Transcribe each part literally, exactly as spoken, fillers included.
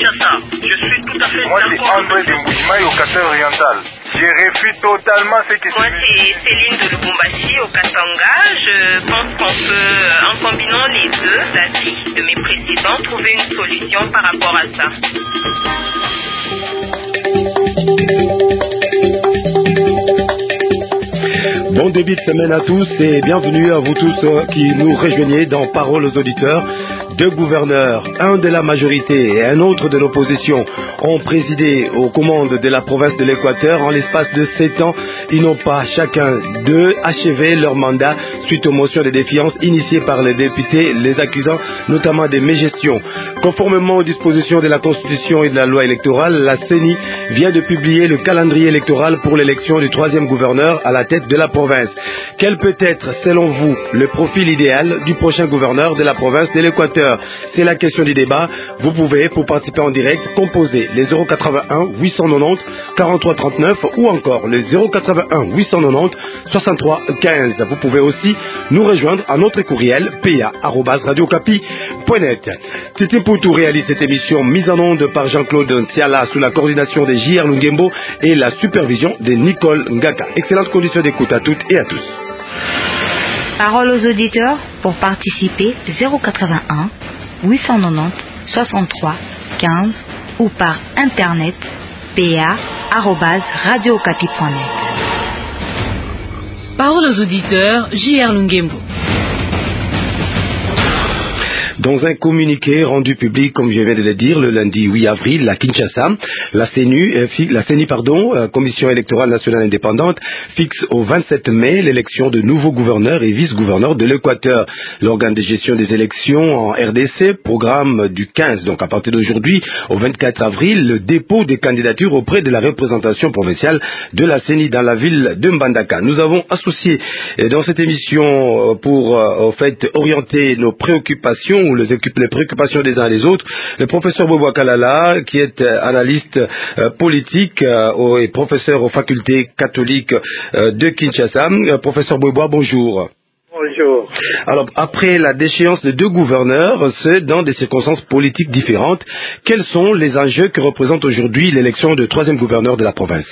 ça. Je suis tout à fait Moi, c'est d'accord. André de Mboujimaï au Katanga oriental. Je refuse totalement ce que Moi, c'est Céline de Lubumbashi au Katanga. Je pense qu'on peut, en combinant les deux avis de mes précédents, trouver une solution par rapport à ça. Bon début de semaine à tous et bienvenue à vous tous qui nous rejoignez dans Parole aux auditeurs. Deux gouverneurs, un de la majorité et un autre de l'opposition, ont présidé aux commandes de la province de l'Équateur. En l'espace de sept ans, ils n'ont pas chacun d'eux achevé leur mandat suite aux motions de défiance initiées par les députés, les accusant notamment des mégestions. Conformément aux dispositions de la Constitution et de la loi électorale, la C E N I vient de publier le calendrier électoral pour l'élection du troisième gouverneur à la tête de la province. Quel peut être, selon vous, le profil idéal du prochain gouverneur de la province de l'Équateur? C'est la question du débat. Vous pouvez, pour participer en direct, composer les zéro quatre-vingt-un huit cent quatre-vingt-dix quarante-trois trente-neuf ou encore le zéro quatre-vingt-un huit cent quatre-vingt-dix soixante-trois quinze. Vous pouvez aussi nous rejoindre à notre courriel p a arobase radio okapi point net. C'était pour tout réaliser cette émission mise en onde par Jean-Claude Ntiala sous la coordination de J R Lungembo et la supervision de Nicole Ngaka. Excellente condition d'écoute à toutes et à tous. Parole aux auditeurs pour participer zéro quatre-vingt-un huit cent quatre-vingt-dix soixante-trois quinze ou par internet p a arobase radio okapi point net. Parole aux auditeurs, J R Lungembo. Dans un communiqué rendu public, comme je viens de le dire, le lundi huit avril, à Kinshasa, la C E N I, la C E N I pardon, Commission électorale nationale indépendante, fixe au vingt-sept mai l'élection de nouveaux gouverneurs et vice-gouverneurs de l'Équateur. L'organe de gestion des élections en R D C programme du quinze, donc à partir d'aujourd'hui, au vingt-quatre avril, le dépôt des candidatures auprès de la représentation provinciale de la C E N I dans la ville de Mbandaka. Nous avons associé dans cette émission pour, en fait, orienter nos préoccupations les, les préoccupations des uns et des autres, le professeur Boboa Kalala, qui est euh, analyste euh, politique euh, et professeur aux facultés catholiques euh, de Kinshasa. Euh, professeur Boboa, bonjour. Bonjour. Alors, après la déchéance de deux gouverneurs, c'est dans des circonstances politiques différentes. Quels sont les enjeux que représente aujourd'hui l'élection de troisième gouverneur de la province?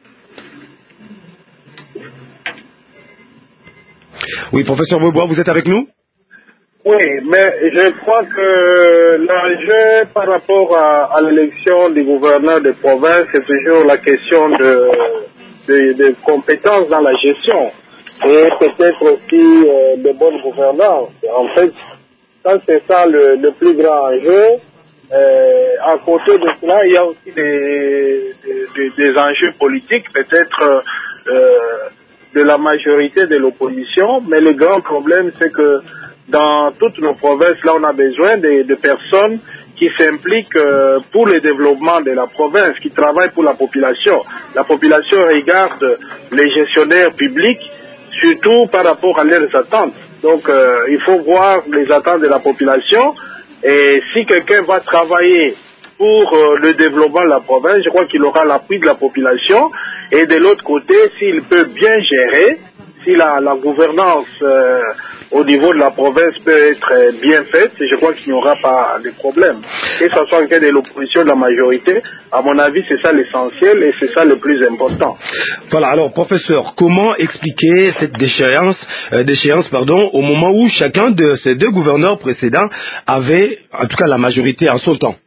Oui, professeur Boboa, vous êtes avec nous? Oui, mais je crois que l'enjeu par rapport à, à l'élection du gouverneur de province, c'est toujours la question de, de, de compétences dans la gestion et peut-être aussi euh, de bonnes gouvernances. En fait, ça c'est ça le, le plus grand enjeu. Euh, à côté de cela, il y a aussi des, des, des enjeux politiques, peut-être euh, de la majorité de l'opposition, mais le grand problème c'est que dans toutes nos provinces, là, on a besoin de, de personnes qui s'impliquent euh, pour le développement de la province, qui travaillent pour la population. La population regarde les gestionnaires publics, surtout par rapport à leurs attentes. Donc, euh, il faut voir les attentes de la population. Et si quelqu'un va travailler pour euh, le développement de la province, je crois qu'il aura l'appui de la population. Et de l'autre côté, s'il peut bien gérer, si la, la gouvernance euh, au niveau de la province peut être bien faite, je crois qu'il n'y aura pas de problème. Que ce soit le cas de l'opposition, de la majorité, à mon avis, c'est ça l'essentiel et c'est ça le plus important. Voilà, alors professeur, comment expliquer cette déchéance, euh, déchéance pardon, au moment où chacun de ces deux gouverneurs précédents avait, en tout cas la majorité en son temps?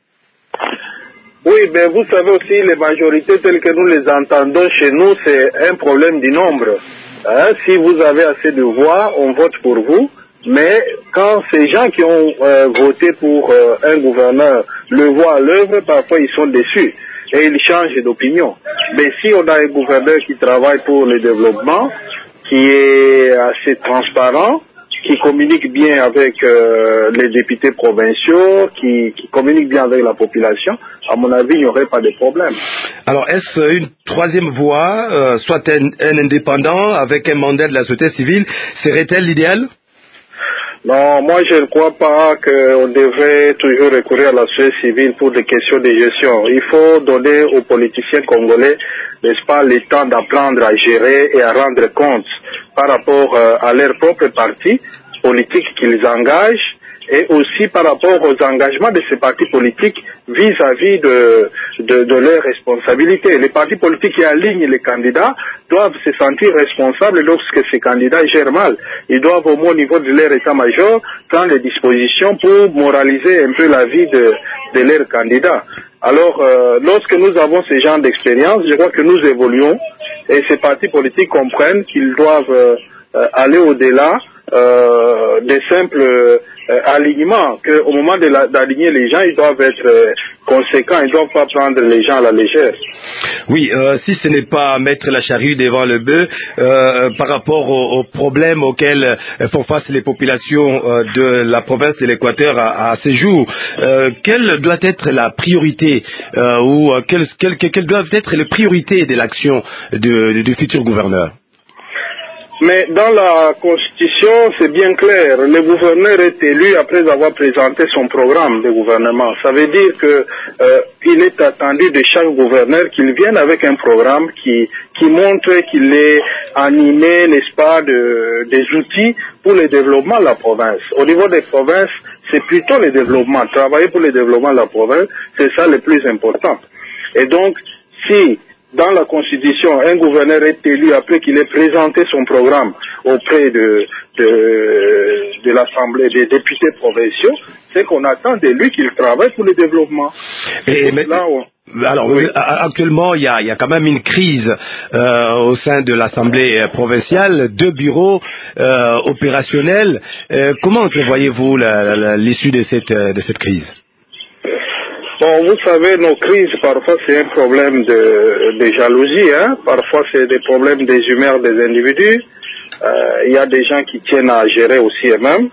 Oui, mais vous savez aussi, les majorités telles que nous les entendons chez nous, c'est un problème du nombre. Hein, si vous avez assez de voix, on vote pour vous. Mais quand ces gens qui ont euh, voté pour euh, un gouverneur le voient à l'œuvre, parfois ils sont déçus et ils changent d'opinion. Mais si on a un gouverneur qui travaille pour le développement, qui est assez transparent, qui communique bien avec euh, les députés provinciaux, qui, qui communique bien avec la population, à mon avis, il n'y aurait pas de problème. Alors, est-ce une troisième voie, euh, soit un, un indépendant avec un mandat de la société civile, serait-elle l'idéal? Non, moi je ne crois pas qu'on devrait toujours recourir à la société civile pour des questions de gestion. Il faut donner aux politiciens congolais, n'est-ce pas, le temps d'apprendre à gérer et à rendre compte par rapport euh, à leur propre parti politique qu'ils engagent et aussi par rapport aux engagements de ces partis politiques vis-à-vis de, de, de leurs responsabilités. Les partis politiques qui alignent les candidats doivent se sentir responsables lorsque ces candidats gèrent mal. Ils doivent au moins au niveau de leur état-major prendre des dispositions pour moraliser un peu la vie de, de leurs candidats. Alors, euh, lorsque nous avons ce genre d'expérience, je crois que nous évoluons et ces partis politiques comprennent qu'ils doivent euh, euh, aller au-delà euh, des simples euh, alignements, qu'au moment de la, d'aligner les gens, ils doivent être euh, conséquents, ils ne doivent pas prendre les gens à la légère. Oui, euh, si ce n'est pas mettre la charrue devant le bœuf, euh, par rapport aux, aux problèmes auxquels euh, font face les populations euh, de la province de l'Équateur à, à ces jours, euh, quelle doit être la priorité euh, ou euh, quelles quelle, quelle doivent être les priorités de l'action de, de, du futur gouverneur? Mais dans la Constitution, c'est bien clair. Le gouverneur est élu après avoir présenté son programme de gouvernement. Ça veut dire que euh, il est attendu de chaque gouverneur qu'il vienne avec un programme qui, qui montre qu'il est animé, n'est-ce pas, de, des outils pour le développement de la province. Au niveau des provinces, c'est plutôt le développement. Travailler pour le développement de la province, c'est ça le plus important. Et donc, si dans la Constitution, un gouverneur est élu après qu'il ait présenté son programme auprès de, de, de l'Assemblée des députés provinciaux, c'est qu'on attend de lui qu'il travaille pour le développement. Et mais, là, on... Alors, oui. Actuellement, il y a, il y a quand même une crise euh, au sein de l'Assemblée provinciale, deux bureaux euh, opérationnels. Euh, comment prévoyez-vous la, la, l'issue de cette, de cette crise? Bon, vous savez, nos crises, parfois, c'est un problème de, de jalousie, hein. Parfois, c'est des problèmes des humeurs des individus. Euh, il y a des gens qui tiennent à gérer aussi eux-mêmes.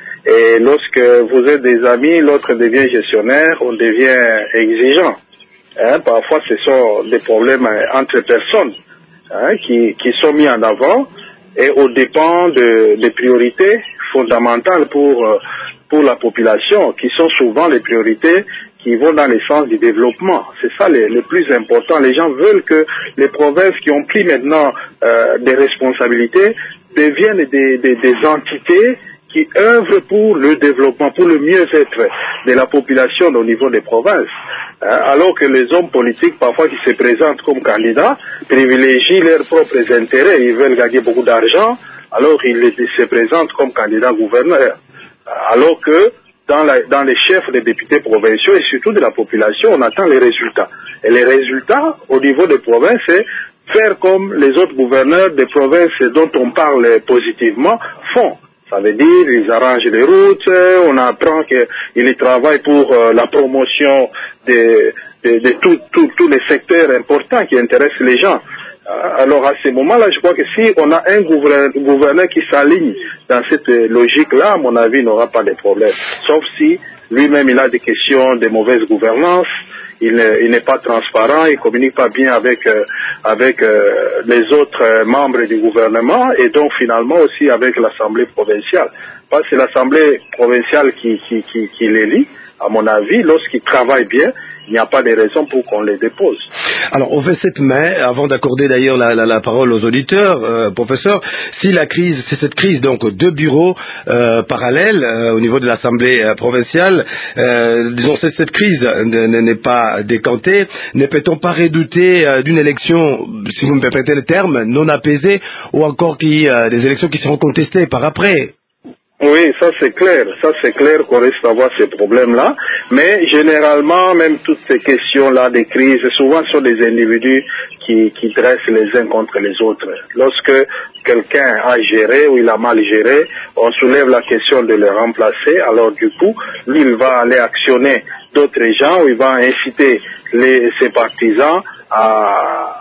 Et lorsque vous êtes des amis, l'autre devient gestionnaire, on devient exigeant. Hein. Parfois, ce sont des problèmes entre personnes hein, qui, qui sont mis en avant et au dépend de, des priorités fondamentales pour, pour la population, qui sont souvent les priorités qui vont dans le sens du développement. C'est ça le, le plus important. Les gens veulent que les provinces qui ont pris maintenant euh, des responsabilités deviennent des, des, des entités qui œuvrent pour le développement, pour le mieux-être de la population au niveau des provinces. Hein, alors que les hommes politiques, parfois, qui se présentent comme candidats, privilégient leurs propres intérêts. Ils veulent gagner beaucoup d'argent, alors ils se présentent comme candidats gouverneurs. Alors que Dans, la, dans les chefs des députés provinciaux et surtout de la population, on attend les résultats. Et les résultats, au niveau des provinces, c'est faire comme les autres gouverneurs des provinces dont on parle positivement font. Ça veut dire, ils arrangent les routes, on apprend qu'ils travaillent pour euh, la promotion de, de, de tous les secteurs importants qui intéressent les gens. Alors à ce moment-là, je crois que si on a un gouverneur, gouverneur qui s'aligne dans cette logique-là, à mon avis, il n'aura pas de problème. Sauf si lui-même il a des questions de mauvaise gouvernance, il n'est pas transparent, il ne communique pas bien avec, euh, avec euh, les autres euh, membres du gouvernement et donc finalement aussi avec l'Assemblée provinciale. Parce que c'est l'Assemblée provinciale qui, qui, qui, qui l'élit. À mon avis, lorsqu'ils travaillent bien, il n'y a pas de raison pour qu'on les dépose. Alors, au vingt-sept mai, avant d'accorder d'ailleurs la, la, la parole aux auditeurs, euh, professeur, si la crise, c'est cette crise, donc deux bureaux euh, parallèles euh, au niveau de l'Assemblée euh, provinciale, euh, disons cette, cette crise n'est pas décantée, ne peut-on pas redouter euh, d'une élection, si vous me permettez le terme, non apaisée, ou encore qui, euh, des élections qui seront contestées par après? Oui, ça c'est clair, ça c'est clair qu'on risque d'avoir ces problèmes-là, mais généralement, même toutes ces questions-là des crises, souvent sont des individus qui, qui dressent les uns contre les autres. Lorsque quelqu'un a géré ou il a mal géré, on soulève la question de le remplacer, alors du coup, lui il va aller actionner d'autres gens ou il va inciter les, ses partisans à...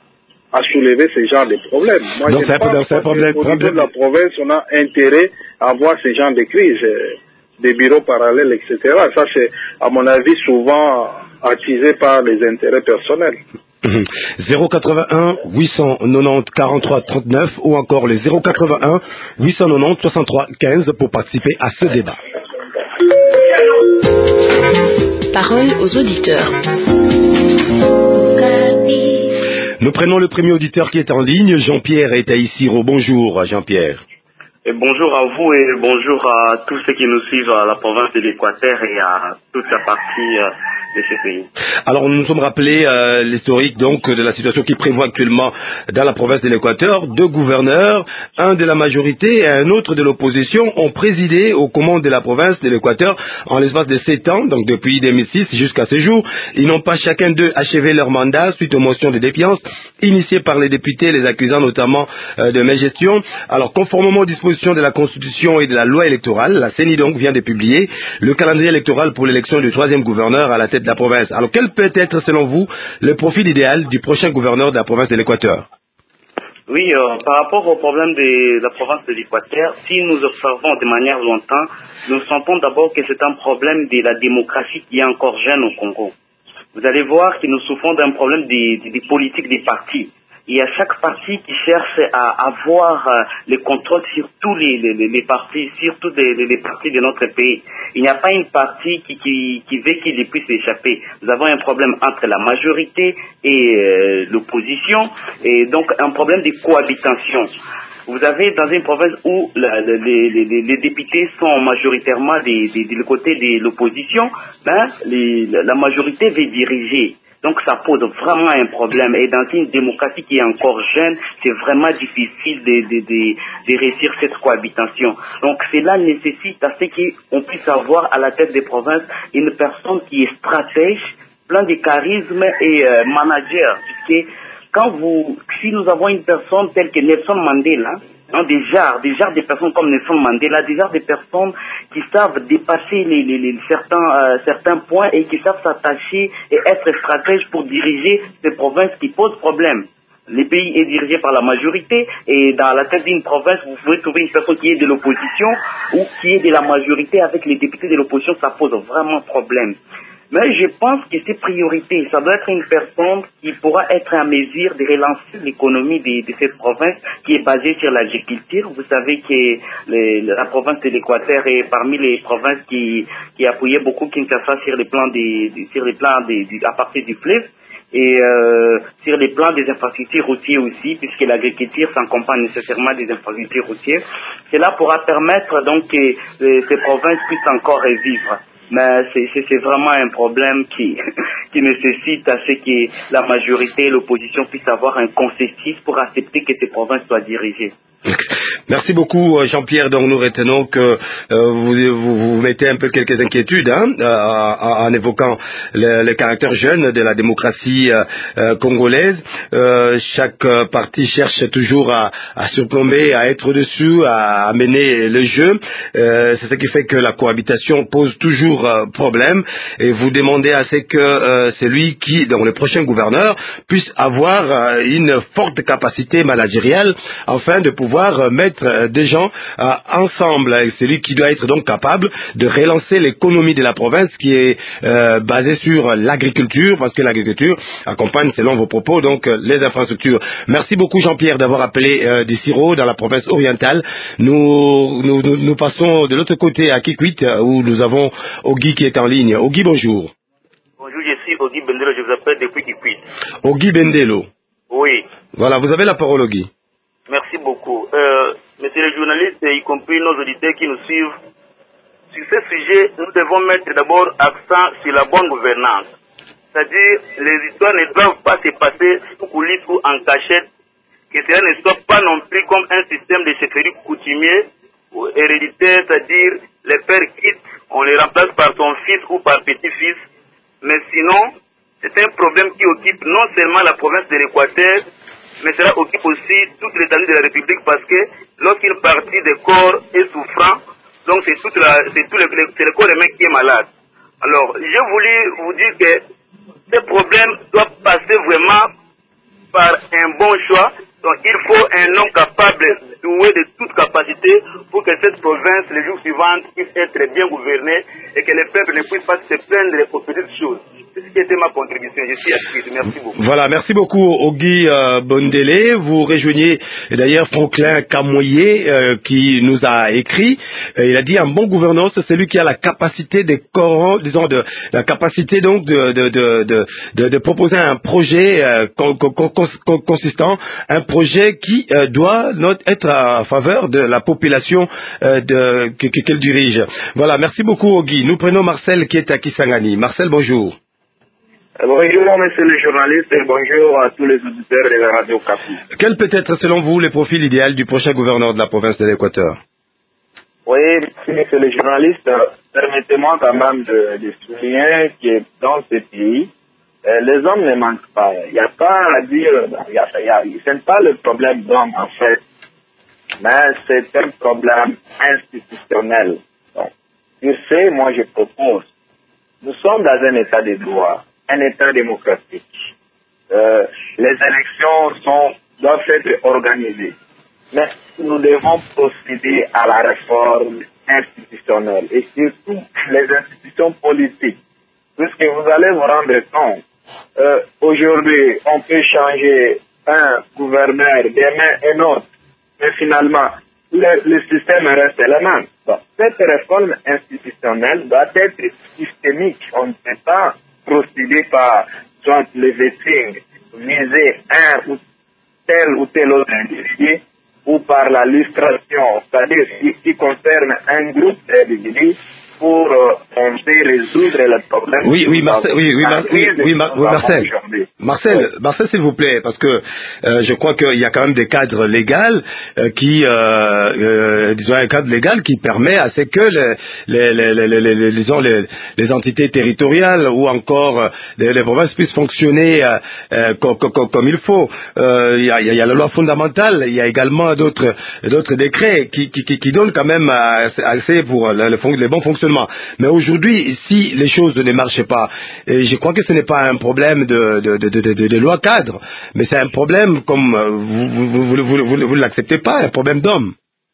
à soulever ce genre de problèmes. Moi, donc, je pense un problème, qu'au problème. niveau de la province, on a intérêt à avoir ce genre de crise, des bureaux parallèles, et cetera. Ça, c'est, à mon avis, souvent attisé par les intérêts personnels. zéro quatre-vingt-un huit cent quatre-vingt-dix quarante-trois trente-neuf ou encore le zéro quatre-vingt-un huit cent quatre-vingt-dix soixante-trois quinze pour participer à ce débat. Parole aux auditeurs. Nous prenons le premier auditeur qui est en ligne. Jean-Pierre est à Issiro. Bonjour, Jean-Pierre. Et bonjour à vous et bonjour à tous ceux qui nous suivent à la province de l'Équateur et à toute la partie euh, de ce pays. Alors nous nous sommes rappelés euh, l'historique donc de la situation qui prévoit actuellement dans la province de l'Équateur. Deux gouverneurs, un de la majorité et un autre de l'opposition, ont présidé aux commandes de la province de l'Équateur en l'espace de sept ans, donc depuis deux mille six jusqu'à ce jour. Ils n'ont pas chacun d'eux achevé leur mandat suite aux motions de défiance initiées par les députés, les accusant notamment euh, de mégestion. Alors conformément aux dispositions de la Constitution et de la loi électorale, la C E N I donc vient de publier le calendrier électoral pour l'élection du troisième gouverneur à la tête de la province. Alors quel peut être selon vous le profil idéal du prochain gouverneur de la province de l'Équateur? Oui, euh, par rapport au problème de la province de l'Équateur, si nous observons de manière lointaine, nous sentons d'abord que c'est un problème de la démocratie qui est encore jeune au Congo. Vous allez voir que nous souffrons d'un problème des, des, des politiques des partis. Il y a chaque parti qui cherche à avoir euh, le contrôle sur tous les, les, les partis, surtout les, les, les partis de notre pays. Il n'y a pas une partie qui, qui, qui veut qu'il puisse échapper. Nous avons un problème entre la majorité et euh, l'opposition, et donc un problème de cohabitation. Vous avez dans une province où la, la, les, les, les députés sont majoritairement des, des, du côté de l'opposition, ben, les, la majorité veut diriger. Donc ça pose vraiment un problème. Et dans une démocratie qui est encore jeune, c'est vraiment difficile de, de, de, de réussir cette cohabitation. Donc cela nécessite à ce qu'on puisse avoir à la tête des provinces une personne qui est stratège, plein de charisme et euh, manager. Puisque quand vous, si nous avons une personne telle que Nelson Mandela, hein, des genres, des genres de personnes comme Nelson Mandela, des genres de personnes qui savent dépasser les, les, les certains, euh, certains points et qui savent s'attacher et être stratèges pour diriger ces provinces qui posent problème. Le pays est dirigé par la majorité et dans la tête d'une province, vous pouvez trouver une personne qui est de l'opposition ou qui est de la majorité avec les députés de l'opposition, ça pose vraiment problème. Mais je pense que c'est priorité. Ça doit être une personne qui pourra être en mesure de relancer l'économie de, de cette province qui est basée sur l'agriculture. Vous savez que les, la province de l'Équateur est parmi les provinces qui, qui appuyaient beaucoup Kinshasa sur les plans des, sur les plans des, du, à partir du fleuve. Et euh, sur les plans des infrastructures routières aussi, puisque l'agriculture s'accompagne nécessairement des infrastructures routières. Cela pourra permettre donc que euh, ces provinces puissent encore revivre. Mais c'est vraiment un problème qui, qui nécessite à ce que la majorité et l'opposition puissent avoir un consensus pour accepter que ces provinces soient dirigées. Merci beaucoup Jean-Pierre. Donc nous retenons que euh, vous, vous, vous mettez un peu quelques inquiétudes hein, euh, en évoquant le, le caractère jeune de la démocratie euh, congolaise. Euh, chaque parti cherche toujours à, à surplomber, à être au-dessus, à mener le jeu. Euh, c'est ce qui fait que la cohabitation pose toujours euh, problème. Et vous demandez à ce que euh, celui qui, donc le prochain gouverneur, puisse avoir euh, une forte capacité managériale afin de pouvoir pouvoir mettre des gens euh, ensemble. Celui qui doit être donc capable de relancer l'économie de la province qui est euh, basée sur l'agriculture, parce que l'agriculture accompagne, selon vos propos, donc les infrastructures. Merci beaucoup Jean-Pierre d'avoir appelé euh, du Siro dans la province orientale. Nous, nous, nous, nous passons de l'autre côté à Kikwit où nous avons Ogi qui est en ligne. Ogi, bonjour. Bonjour, je suis Ogi Bendelo, je vous appelle depuis Kikwit. Ogi Bendelo. Oui. Voilà, vous avez la parole Ogi. Merci beaucoup. Euh, Monsieur les journalistes, y compris nos auditeurs qui nous suivent, sur ce sujet, nous devons mettre d'abord accent sur la bonne gouvernance. C'est-à-dire, les histoires ne doivent pas se passer sous coulisses ou en cachette, que cela ne soit pas non plus comme un système de chefferie coutumier ou héréditaire, c'est-à-dire les pères quittent, on les remplace par son fils ou par petit-fils. Mais sinon, c'est un problème qui occupe non seulement la province de l'Équateur, mais cela occupe aussi toute l'étendue de la République parce que lorsqu'une partie des corps est souffrant, donc c'est tout, la, tout le, le corps humain qui est malade. Alors, j'ai voulu vous dire que ce problème doit passer vraiment par un bon choix. Donc, il faut un homme capable, doué de toute capacité pour que cette province, les jours suivants, puisse être bien gouvernée et que les peuples ne puissent pas se plaindre aux petites choses. C'est ce qui était ma contribution. Je suis inscrit. Merci beaucoup. Voilà, merci beaucoup Ogi euh, Bondele. Vous rejoignez d'ailleurs Franklin Kamoye euh, qui nous a écrit. Euh, il a dit un bon gouvernance, c'est celui qui a la capacité de, disons, de la capacité donc de de de de, de, de proposer un projet euh, con, con, con, consistant, un projet qui euh, doit être à faveur de la population euh, de qu'elle dirige. Voilà, merci beaucoup Ogi. Nous prenons Marcel qui est à Kisangani. Marcel, bonjour. Bonjour, monsieur le journaliste, et bonjour à tous les auditeurs de la radio Kapi. Quel peut être, selon vous, le profil idéal du prochain gouverneur de la province de l'Équateur? Oui, monsieur le journaliste, permettez-moi quand même de, de souligner que dans ce pays, euh, les hommes ne manquent pas. Il n'y a pas à dire, il y a, il y a, ce n'est pas le problème d'hommes en fait, mais c'est un problème institutionnel. Donc, sur ce, moi je propose, nous sommes dans un état de droit, un état démocratique. Euh, les élections sont, doivent être organisées. Mais nous devons procéder à la réforme institutionnelle et surtout les institutions politiques. Puisque vous allez vous rendre compte, euh, aujourd'hui, on peut changer un gouverneur, demain un autre, mais finalement, le, le système reste le même. Bon, cette réforme institutionnelle doit être systémique. On ne peut pas procéder par soit le vetting, viser un ou tel ou tel autre individu, ou par la lustration, c'est-à-dire qui, qui concerne un groupe d'individus pour euh, tenter de résoudre le problème. Oui, oui, Marcel, oui, oui, Mar oui, oui, Mar oui, Marcel, Marcel, oui. Marcel, s'il vous plaît, parce que euh, je crois qu'il y a quand même des cadres légaux euh, qui, euh, euh, disons, un cadre légal qui permet à ce que les, les, les, les, les, les, disons, les, les entités territoriales ou encore euh, les, les provinces puissent fonctionner euh, euh, comme, comme, comme il faut. Euh, il, y a, il y a la loi fondamentale, il y a également d'autres d'autres décrets qui, qui, qui, qui donnent quand même assez pour le, le, le bon fonctionnement. Mais aujourd'hui, si les choses ne marchent pas, et je crois que ce n'est pas un problème de, de, de, de, de, de loi cadre, mais c'est un problème, comme vous vous, vous, vous, vous, vous l'acceptez pas, un problème d'homme.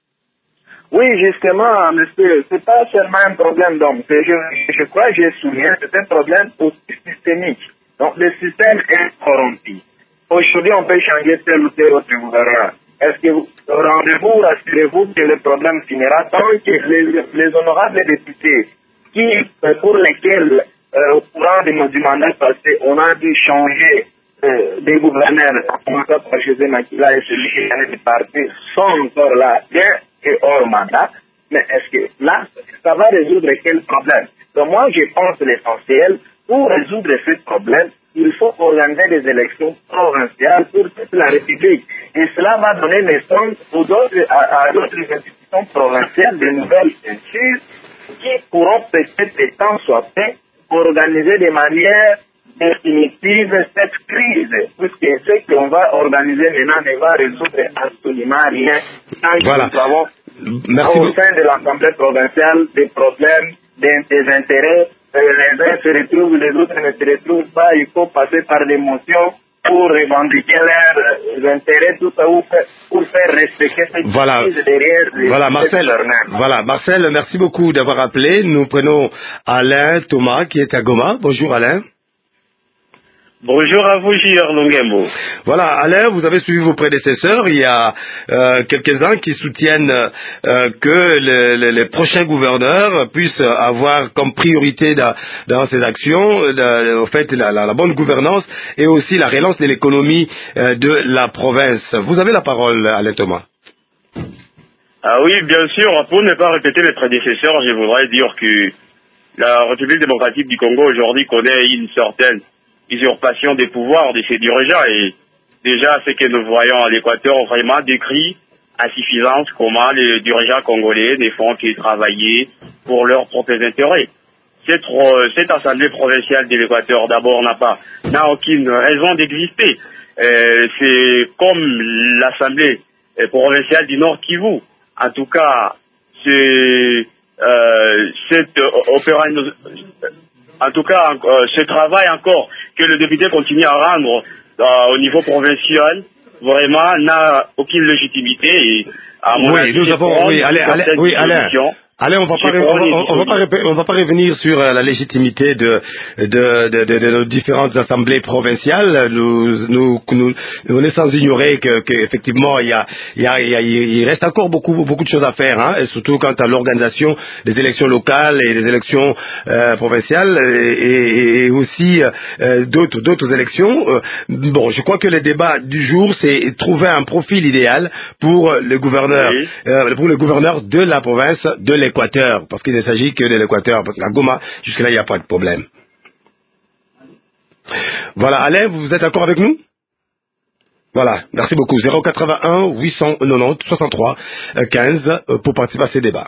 Oui, justement, monsieur, c'est pas seulement un problème d'homme. Je, je crois que j'ai souligné, c'est un problème aussi systémique. Donc, le système est corrompu. Aujourd'hui, on peut changer tel ou tel autre gouverneur. Est-ce que vous rendez-vous, rassurez-vous que le problème finira tant que les, les honorables députés qui, pour lesquels, euh, au courant du, du mandat passé, on a dû changer euh, des gouverneurs, commençant par José Makila et celui qui est du parti, sont encore là, bien et hors mandat. Mais est-ce que là, ça va résoudre quel problème? Donc moi, je pense l'essentiel, pour résoudre ce problème, il faut organiser des élections provinciales pour toute la République. Et cela va donner naissance aux autres, à, à d'autres institutions provinciales, de nouvelles structures qui pourront peut-être, le temps soit fait, organiser de manière définitive cette crise. Puisque ce qu'on va organiser maintenant ne va résoudre absolument rien. Tant voilà. que nous avons Merci au sein de l'Assemblée provinciale des problèmes, des intérêts. Les uns se retrouvent, les autres ne se retrouvent pas. Il faut passer par des motions pour revendiquer leurs intérêts, tout ça, pour faire respecter cette voilà. crise derrière les voilà, Marcel, voilà, Marcel, merci beaucoup d'avoir appelé. Nous prenons Alain Thomas qui est à Goma. Bonjour Alain. Bonjour à vous, J R Longembo. Voilà, Alain, vous avez suivi vos prédécesseurs. Il y a euh, quelques-uns qui soutiennent euh, que le, le, les prochains gouverneurs puissent avoir comme priorité dans, dans ces actions, de, en fait, la, la, la bonne gouvernance et aussi la relance de l'économie euh, de la province. Vous avez la parole, Alain Thomas. Ah oui, bien sûr. Pour ne pas répéter mes prédécesseurs, je voudrais dire que la République démocratique du Congo aujourd'hui connaît une certaine usurpation des pouvoirs de ses dirigeants et déjà ce que nous voyons à l'Équateur vraiment décrit à suffisance comment les dirigeants congolais ne font que travailler pour leurs propres intérêts. Cette, cette assemblée provinciale de l'Équateur d'abord n'a pas n'a aucune raison d'exister. Euh, c'est comme l'assemblée provinciale du Nord Kivu. En tout cas, c'est euh, cette opéra En tout cas, euh, ce travail encore que le député continue à rendre euh, au niveau provincial, vraiment n'a aucune légitimité. Et à mon oui, avis, nous avons, oui, Alain, Alain, oui, Alain, Allez, on va pas, on, on, on va pas, on va pas revenir sur euh, la légitimité de de, de, de de nos différentes assemblées provinciales. Nous, nous, nous, on est sans ignorer que, que effectivement, il y a, il y a, il y a, il reste encore beaucoup, beaucoup de choses à faire, hein, et surtout quant à l'organisation des élections locales et des élections euh, provinciales et, et, et aussi euh, d'autres, d'autres élections. Euh, bon, je crois que le débat du jour, c'est trouver un profil idéal pour le gouverneur, oui. euh, pour le gouverneur de la province de l'Équateur, parce qu'il ne s'agit que de l'Équateur, parce qu'à Goma, jusque-là, il n'y a pas de problème. Voilà, Alain, vous êtes d'accord avec nous? Voilà, merci beaucoup. zéro quatre-vingt-un huit cent quatre-vingt-dix soixante-trois quinze pour participer à ces débats.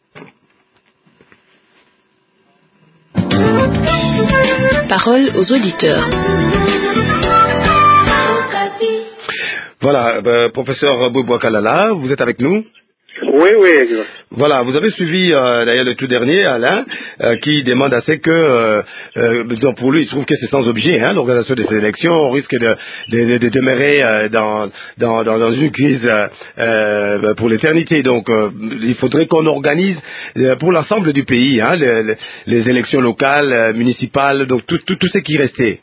Parole aux auditeurs. Voilà, euh, professeur Bouboua Kalala, vous êtes avec nous? Oui, oui, exact. Voilà, vous avez suivi euh, d'ailleurs le tout dernier, Alain, euh, qui demande assez que, euh, euh, pour lui, il trouve que c'est sans objet, hein, l'organisation de ces élections. On risque de, de, de demeurer euh, dans, dans, dans une crise euh, euh, pour l'éternité. Donc, euh, il faudrait qu'on organise euh, pour l'ensemble du pays, hein, les, les, les élections locales, euh, municipales, donc tout, tout, tout ce qui restait.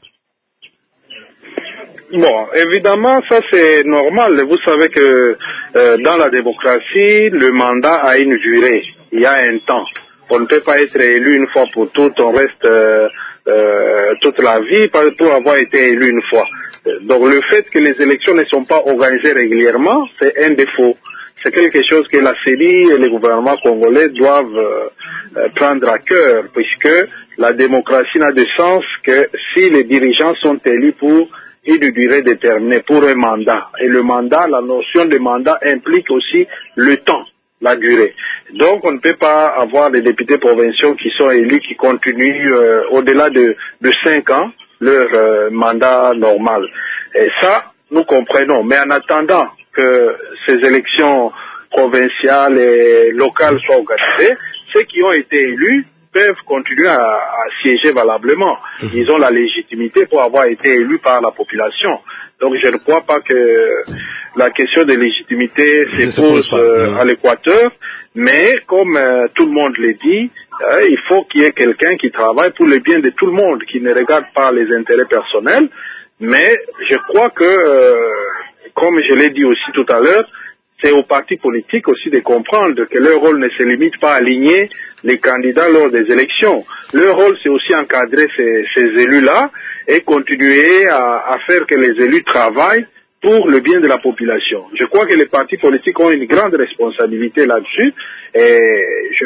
Bon, évidemment, ça c'est normal. Vous savez que euh, dans la démocratie, le mandat a une durée. Il y a un temps. On ne peut pas être élu une fois pour toutes. On reste euh, euh, toute la vie pour avoir été élu une fois. Donc le fait que les élections ne sont pas organisées régulièrement, c'est un défaut. C'est quelque chose que la C E D I et les gouvernements congolais doivent euh, prendre à cœur, puisque la démocratie n'a de sens que si les dirigeants sont élus pour une durée déterminée, pour un mandat. Et le mandat, la notion de mandat implique aussi le temps, la durée. Donc on ne peut pas avoir des députés provinciaux qui sont élus, qui continuent euh, au-delà de, de cinq ans leur euh, mandat normal. Et ça, nous comprenons. Mais en attendant que ces élections provinciales et locales soient organisées, ceux qui ont été élus peuvent continuer à, à siéger valablement. Ils ont la légitimité pour avoir été élus par la population. Donc je ne crois pas que la question de légitimité se pose euh, à l'Équateur, mais comme euh, tout le monde le dit, euh, il faut qu'il y ait quelqu'un qui travaille pour le bien de tout le monde, qui ne regarde pas les intérêts personnels. Mais je crois que, euh, comme je l'ai dit aussi tout à l'heure, c'est aux partis politiques aussi de comprendre que leur rôle ne se limite pas à aligner les candidats lors des élections. Leur rôle, c'est aussi encadrer ces, ces élus-là et continuer à, à faire que les élus travaillent pour le bien de la population. Je crois que les partis politiques ont une grande responsabilité là-dessus et je,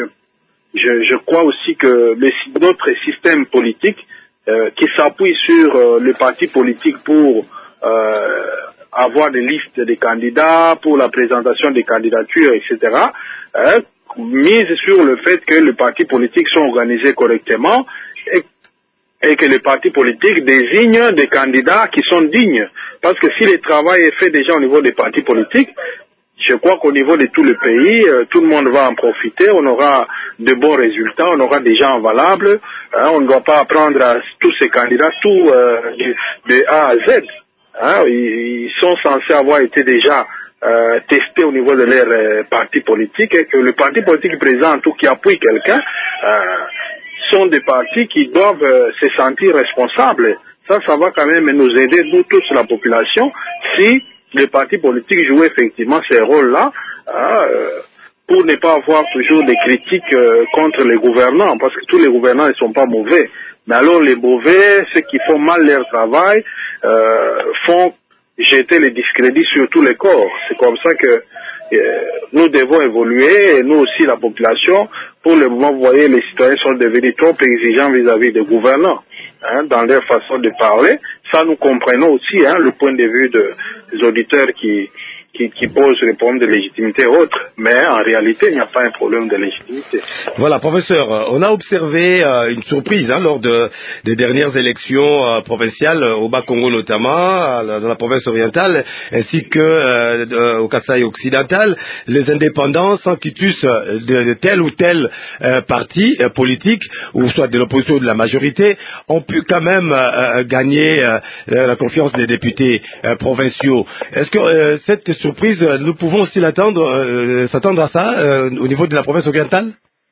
je, je crois aussi que les, notre système politique euh, qui s'appuie sur euh, les partis politiques pour euh, avoir des listes de candidats, pour la présentation des candidatures, et cetera, hein, mise sur le fait que les partis politiques sont organisés correctement et, et que les partis politiques désignent des candidats qui sont dignes. Parce que si le travail est fait déjà au niveau des partis politiques, je crois qu'au niveau de tout le pays, euh, tout le monde va en profiter, on aura de bons résultats, on aura des gens valables, hein, on ne doit pas apprendre à tous ces candidats tout euh, de, de A à Z. Hein, ils sont censés avoir été déjà euh, testés au niveau de leur euh, parti politique et que le parti politique présent ou qui appuie quelqu'un euh, sont des partis qui doivent euh, se sentir responsables. Ça, ça va quand même nous aider, nous tous, la population, si les partis politiques jouent effectivement ces rôles-là, hein, euh, pour ne pas avoir toujours des critiques euh, contre les gouvernants, parce que tous les gouvernants ne sont pas mauvais. Mais alors les mauvais, ceux qui font mal leur travail, euh, font jeter le discrédit sur tous les corps. C'est comme ça que euh, nous devons évoluer, et nous aussi la population. Pour le moment, vous voyez, les citoyens sont devenus trop exigeants vis-à-vis des gouvernants, hein, dans leur façon de parler. Ça, nous comprenons aussi, hein, le point de vue de, des auditeurs qui, qui, qui posent les problèmes de légitimité autres. Mais en réalité, il n'y a pas un problème de légitimité. Voilà, professeur, on a observé euh, une surprise hein, lors de, des dernières élections euh, provinciales au Bas-Congo notamment, dans la province orientale, ainsi que euh, de, au Kasaï occidental, les indépendants sans quitus de, de tel ou tel euh, parti euh, politique, ou soit de l'opposition ou de la majorité, ont pu quand même euh, gagner euh, la confiance des députés euh, provinciaux. Est-ce que euh, cette surprise, nous pouvons aussi l'attendre, euh, s'attendre à ça euh, au niveau de la province orientale?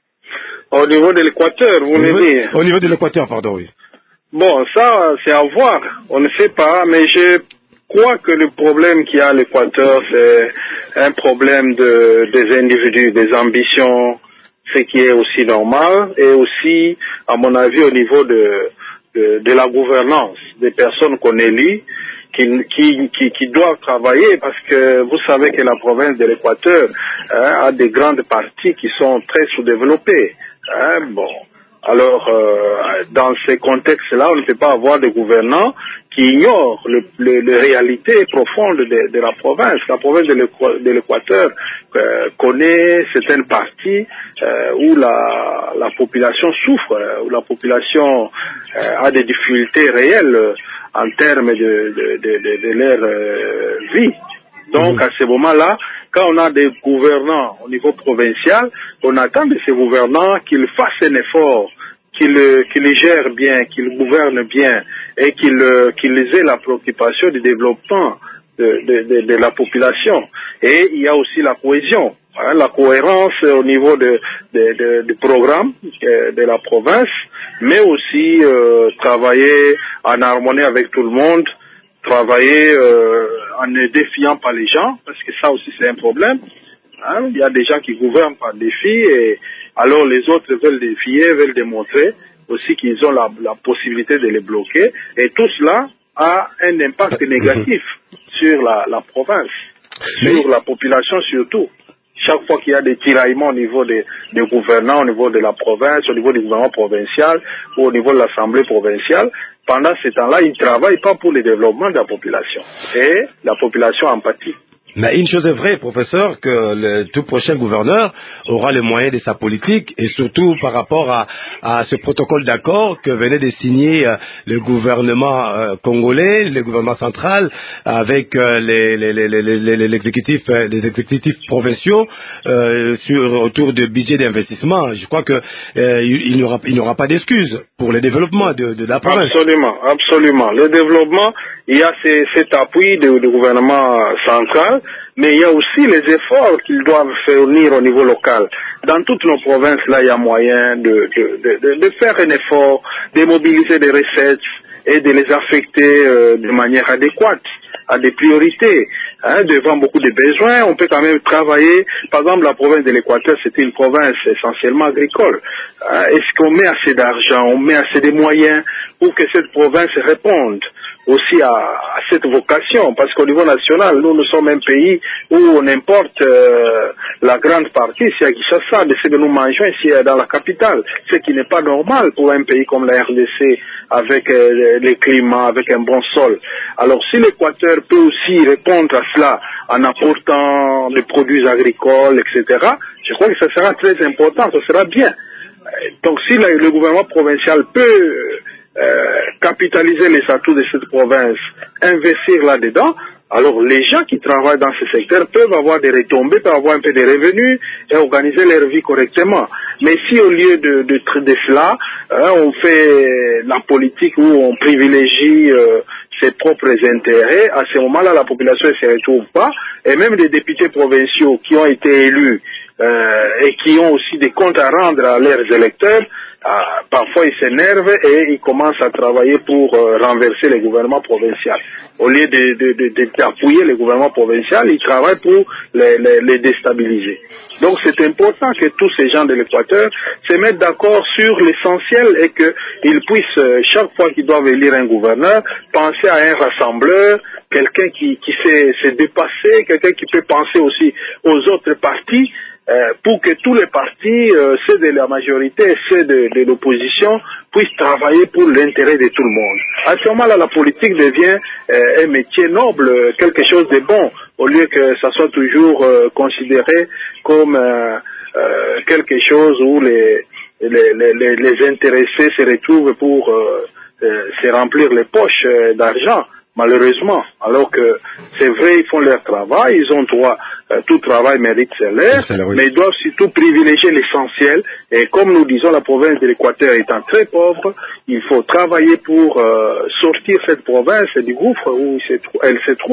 Au niveau de l'Équateur, vous voulez dire? Au niveau de l'Équateur, pardon, oui. Bon, ça, c'est à voir. On ne sait pas, mais je crois que le problème qu'il y a à l'Équateur, c'est un problème de, des individus, des ambitions, ce qui est aussi normal, et aussi, à mon avis, au niveau de, de, de la gouvernance, des personnes qu'on élit, qui, qui, qui, qui doivent travailler, parce que vous savez que la province de l'Équateur hein, a des grandes parties qui sont très sous-développées. Hein, bon. Alors, euh, dans ces contextes-là, on ne peut pas avoir des gouvernants qui ignorent le, le, les réalités profondes de, de la province. La province de l'Équateur euh, connaît certaines parties euh, où la, la population souffre, euh, où la population euh, a des difficultés réelles euh, en termes de, de, de, de, de leur euh, vie. Donc, à ce moment-là, quand on a des gouvernants au niveau provincial, on attend de ces gouvernants qu'ils fassent un effort, qu'ils qu'ils gèrent bien, qu'ils gouvernent bien et qu'ils qu'ils aient la préoccupation du développement de, de, de, de la population. Et il y a aussi la cohésion, hein, la cohérence au niveau de, de, de, de programme euh, de la province, mais aussi euh, travailler en harmonie avec tout le monde, travailler euh, en ne défiant pas les gens, parce que ça aussi c'est un problème. Hein? Il y a des gens qui gouvernent par défi, et alors les autres veulent défier, veulent démontrer aussi qu'ils ont la, la possibilité de les bloquer, et tout cela a un impact négatif sur la, la province, sur la population surtout. Chaque fois qu'il y a des tiraillements au niveau des, des gouvernants, au niveau de la province, au niveau du gouvernement provincial ou au niveau de l'Assemblée provinciale, pendant ce temps-là, ils ne travaillent pas pour le développement de la population. Et la population en pâtit. Mais une chose est vraie, professeur, que le tout prochain gouverneur aura les moyens de sa politique, et surtout par rapport à, à ce protocole d'accord que venait de signer euh, le gouvernement euh, congolais, le gouvernement central, avec euh, les, les, les, les, les, les exécutifs, euh, les exécutifs provinciaux euh, sur autour du budget d'investissement. Je crois que euh, il, il n'y aura, il n'y aura pas d'excuses pour le développement de, de la province. Absolument, absolument. Le développement, il y a ces, cet appui du gouvernement central. Mais il y a aussi les efforts qu'ils doivent fournir au niveau local. Dans toutes nos provinces, là, il y a moyen de, de, de, de faire un effort, de mobiliser des recettes et de les affecter euh, de manière adéquate à des priorités. Hein, devant beaucoup de besoins, on peut quand même travailler. Par exemple, la province de l'Équateur, c'était une province essentiellement agricole. Hein, est-ce qu'on met assez d'argent, on met assez de moyens pour que cette province réponde aussi à, à cette vocation, parce qu'au niveau national, nous, nous sommes un pays où on importe euh, la grande partie, c'est à Kinshasa, de ce que nous mangeons ici dans la capitale, ce qui n'est pas normal pour un pays comme la R D C, avec euh, les climats, avec un bon sol. Alors si l'Équateur peut aussi répondre à cela en apportant des produits agricoles, et cetera, je crois que ça sera très important, ça sera bien. Donc si le, le gouvernement provincial peut Euh, capitaliser les atouts de cette province, investir là-dedans, alors les gens qui travaillent dans ce secteur peuvent avoir des retombées, peuvent avoir un peu de revenus et organiser leur vie correctement. Mais si au lieu de, de, de cela, hein, on fait la politique où on privilégie euh, ses propres intérêts, à ce moment-là, la population ne se retrouve pas, et même les députés provinciaux qui ont été élus euh, et qui ont aussi des comptes à rendre à leurs électeurs, Ah, parfois ils s'énervent et ils commencent à travailler pour euh, renverser les gouvernements provinciaux. Au lieu de, de, de, de, d'appuyer les gouvernements provinciaux, ils travaillent pour les, les, les déstabiliser. Donc c'est important que tous ces gens de l'Équateur se mettent d'accord sur l'essentiel et qu'ils puissent, euh, chaque fois qu'ils doivent élire un gouverneur, penser à un rassembleur, quelqu'un qui, qui sait se dépasser, quelqu'un qui peut penser aussi aux autres partis, Euh, pour que tous les partis, euh, ceux de la majorité et ceux de, de l'opposition, puissent travailler pour l'intérêt de tout le monde. À ce moment-là, la politique devient euh, un métier noble, quelque chose de bon, au lieu que ça soit toujours euh, considéré comme euh, euh, quelque chose où les, les, les, les intéressés se retrouvent pour euh, euh, se remplir les poches euh, d'argent. Malheureusement, alors que c'est vrai, ils font leur travail, ils ont droit, euh, tout travail mérite salaire, oui. Mais ils doivent surtout privilégier l'essentiel. Et comme nous disons, la province de l'Équateur étant très pauvre, il faut travailler pour euh, sortir cette province du gouffre où elle se trouve.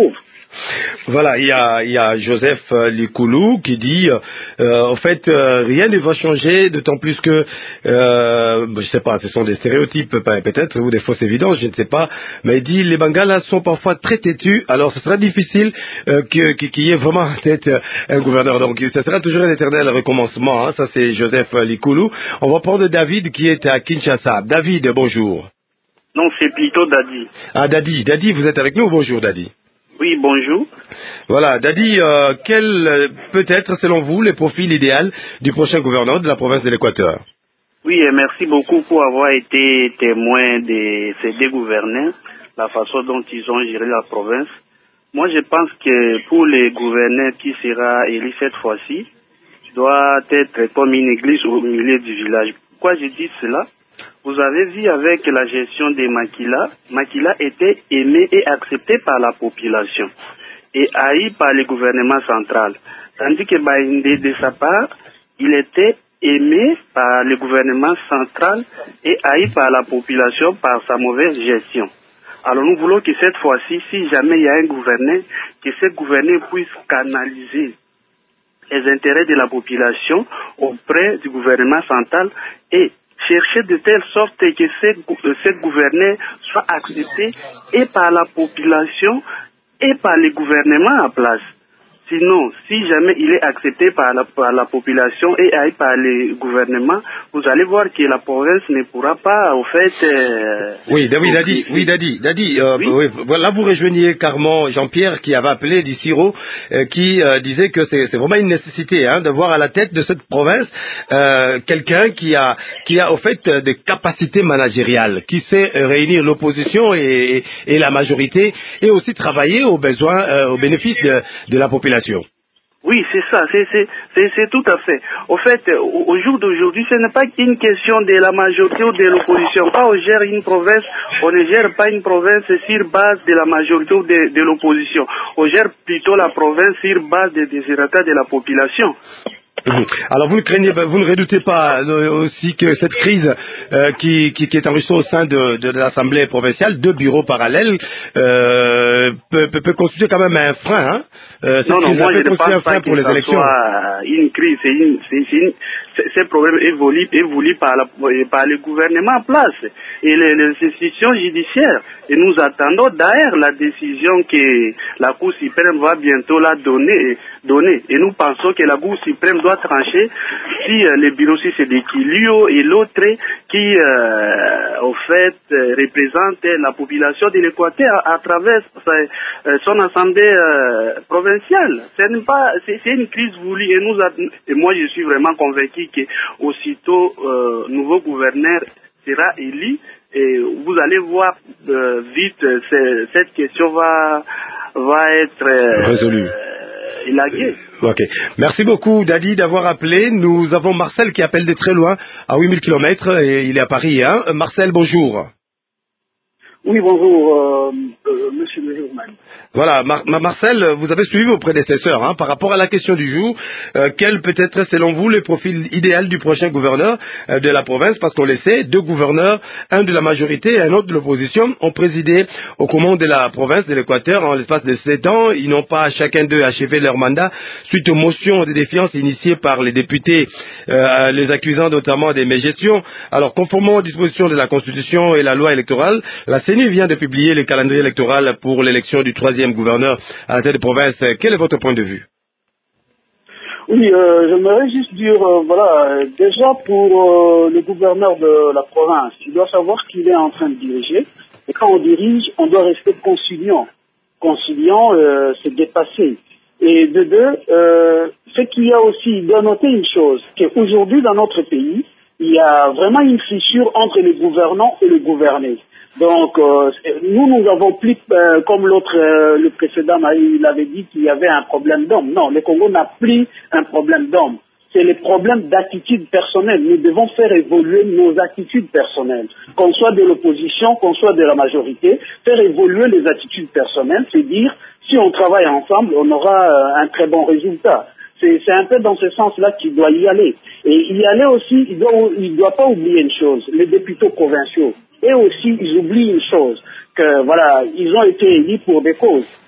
Voilà, il y a, il y a Joseph euh, Likoulou qui dit, euh, en fait, euh, rien ne va changer, d'autant plus que, euh, je sais pas, ce sont des stéréotypes peut-être, ou des fausses évidences, je ne sais pas, mais il dit, les Bangalas sont parfois très têtus, alors ce sera difficile euh, que- que- qu'il y ait vraiment en tête euh, un gouverneur. Donc, ce sera toujours un éternel recommencement, hein. Ça c'est Joseph Likoulou. On va prendre David qui est à Kinshasa. David, bonjour. Non, c'est plutôt Dadi. Ah, Dadi, Dadi, vous êtes avec nous, bonjour Dadi. Oui, bonjour. Voilà, Dadi, euh, quel euh, peut être, selon vous, le profil idéal du prochain gouverneur de la province de l'Équateur? Oui, et merci beaucoup pour avoir été témoin de ces deux gouverneurs, la façon dont ils ont géré la province. Moi, je pense que pour les gouverneurs qui sera élu cette fois-ci, doit être comme une église au milieu du village. Pourquoi je dis cela? Vous avez vu avec la gestion des Makila, Makila était aimé et accepté par la population et haï par le gouvernement central. Tandis que Baïndé, de sa part, il était aimé par le gouvernement central et haï par la population par sa mauvaise gestion. Alors nous voulons que cette fois-ci, si jamais il y a un gouverneur, que ce gouverneur puisse canaliser les intérêts de la population auprès du gouvernement central et chercher de telle sorte que ce gouverneur soit accepté et par la population et par le gouvernement en place. Sinon, si jamais il est accepté par la, par la population et haï par le gouvernement, vous allez voir que la province ne pourra pas, au fait... Euh, oui, David, Dadi, oui, Dadi, Dadi, euh, oui. Oui, voilà, vous rejoignez carrément Jean-Pierre qui avait appelé du Siro, euh, qui euh, disait que c'est vraiment une nécessité hein, de voir à la tête de cette province euh, quelqu'un qui a, qui a, au fait, des capacités managériales, qui sait réunir l'opposition et, et, et la majorité, et aussi travailler aux besoins, euh, aux bénéfices de, de la population. Oui, c'est ça, c'est tout à fait. Au fait, au, au jour d'aujourd'hui, ce n'est pas qu'une question de la majorité ou de l'opposition. Quand on gère une province, on ne gère pas une province sur base de la majorité ou de, de l'opposition. On gère plutôt la province sur base des désirata de la population. Alors vous ne craignez, vous ne redoutez pas euh, aussi que cette crise euh, qui, qui, qui est enregistrée au sein de, de, de l'Assemblée provinciale, deux bureaux parallèles, euh, peut, peut, peut constituer quand même un frein, hein euh, Non, non, moi je ne pense un frein pas pour que les ça élections. soit une crise, c'est une, c'est une, ces problèmes évoluent, évoluent par, la, par le gouvernement en place et les, les institutions judiciaires. Et nous attendons d'ailleurs la décision que la Cour suprême va bientôt la donner, donner. Et nous pensons que la Cour suprême doit trancher si euh, le bureau si c'est de Kilio et l'autre qui, euh, au fait, euh, représente la population de l'Équateur à, à travers sa, euh, son assemblée euh, provinciale. C'est pas, c'est une crise voulue et nous, a, et moi je suis vraiment convaincu que aussitôt euh, nouveau gouverneur sera élu et vous allez voir euh, vite euh, cette question va va être euh, résolue. Euh, élaguée. Ok. Merci beaucoup, Dadi, d'avoir appelé. Nous avons Marcel qui appelle de très loin, à huit mille kilomètres, et il est à Paris. Hein. Marcel, bonjour. Oui, bonjour, euh, euh, monsieur le journal. Voilà, Mar Mar Marcel, vous avez suivi vos prédécesseurs hein, par rapport à la question du jour. Euh, quel peut être, selon vous, le profil idéal du prochain gouverneur euh, de la province? Parce qu'on le sait, deux gouverneurs, un de la majorité et un autre de l'opposition, ont présidé aux commandes de la province de l'Équateur en l'espace de sept ans. Ils n'ont pas chacun d'eux achevé leur mandat suite aux motions de défiance initiées par les députés, euh, les accusant notamment des mégestions. Alors, conformément aux dispositions de la Constitution et la loi électorale, la C E N U vient de publier le calendrier électoral pour l'élection du troisième gouverneur à la tête de province. Quel est votre point de vue? Oui, euh, j'aimerais juste dire, euh, voilà, déjà pour euh, le gouverneur de la province, il doit savoir qu'il est en train de diriger. Et quand on dirige, on doit rester conciliant. Conciliant, euh, c'est dépasser. Et de deux, euh, ce qu'il y a aussi, il doit noter une chose, qu'aujourd'hui dans notre pays, il y a vraiment une fissure entre les gouvernants et les gouvernés. Donc, euh, nous, nous avons plus, euh, comme l'autre, euh, le précédent, il avait dit qu'il y avait un problème d'homme. Non, le Congo n'a plus un problème d'homme. C'est le problème d'attitude personnelle. Nous devons faire évoluer nos attitudes personnelles. Qu'on soit de l'opposition, qu'on soit de la majorité, faire évoluer les attitudes personnelles, c'est dire, si on travaille ensemble, on aura euh, un très bon résultat. C'est un peu dans ce sens-là qu'il doit y aller. Et y aller aussi, il doit, il doit pas oublier une chose, les députés provinciaux. Et aussi, ils oublient une chose, que voilà, ils ont été élus pour des causes.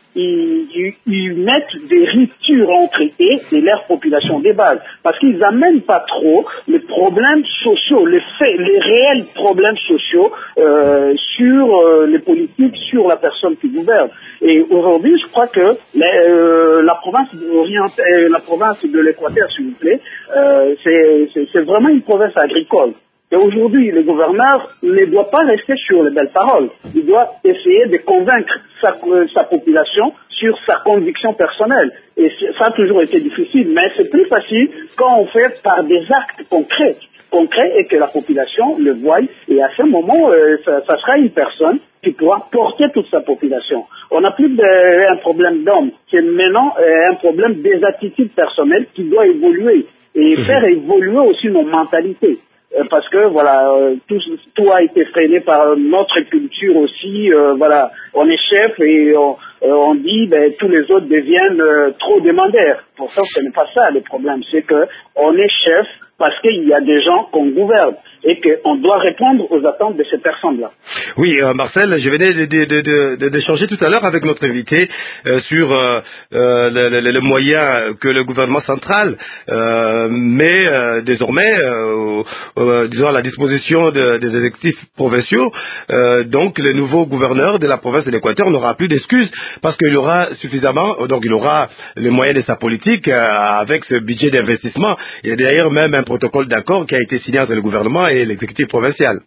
ils, ils, ils mettent des ruptures entre eux et leur population de base. Parce qu'ils n'amènent pas trop les problèmes sociaux, les faits, les réels problèmes sociaux euh, sur euh, les politiques, sur la personne qui gouverne. Et aujourd'hui, je crois que les, euh, la province orientale, euh, la province de l'Équateur, s'il vous plaît, euh, c'est, c'est, c'est vraiment une province agricole. Et aujourd'hui, le gouverneur ne doit pas rester sur les belles paroles. Il doit essayer de convaincre sa, euh, sa population sur sa conviction personnelle. Et ça a toujours été difficile, mais c'est plus facile quand on fait par des actes concrets, concrets et que la population le voie. Et à ce moment, euh, ça, ça sera une personne qui pourra porter toute sa population. On n'a plus de, un problème d'homme, c'est maintenant euh, un problème des attitudes personnelles qui doit évoluer et mmh. faire évoluer aussi nos mentalités. Euh, parce que voilà, euh, tout, tout a été freiné par notre culture aussi. Euh, voilà, on est chef et on, euh, on dit ben tous les autres deviennent euh, trop demandeurs. Pourtant, ce n'est pas ça le problème. C'est que on est chef parce qu'il y a des gens qu'on gouverne et qu'on doit répondre aux attentes de ces personnes-là. Oui, euh, Marcel, je venais de, de, de, de, d'échanger tout à l'heure avec notre invité euh, sur euh, euh, le, le, le moyen que le gouvernement central euh, met euh, désormais, euh, euh, disons, à la disposition de, des exécutifs provinciaux. Euh, donc, le nouveau gouverneur de la province de l'Équateur n'aura plus d'excuses parce qu'il y aura suffisamment, donc il aura les moyens de sa politique euh, avec ce budget d'investissement. Il y a d'ailleurs même un protocole d'accord qui a été signé entre le gouvernement et l'exécutif provincial.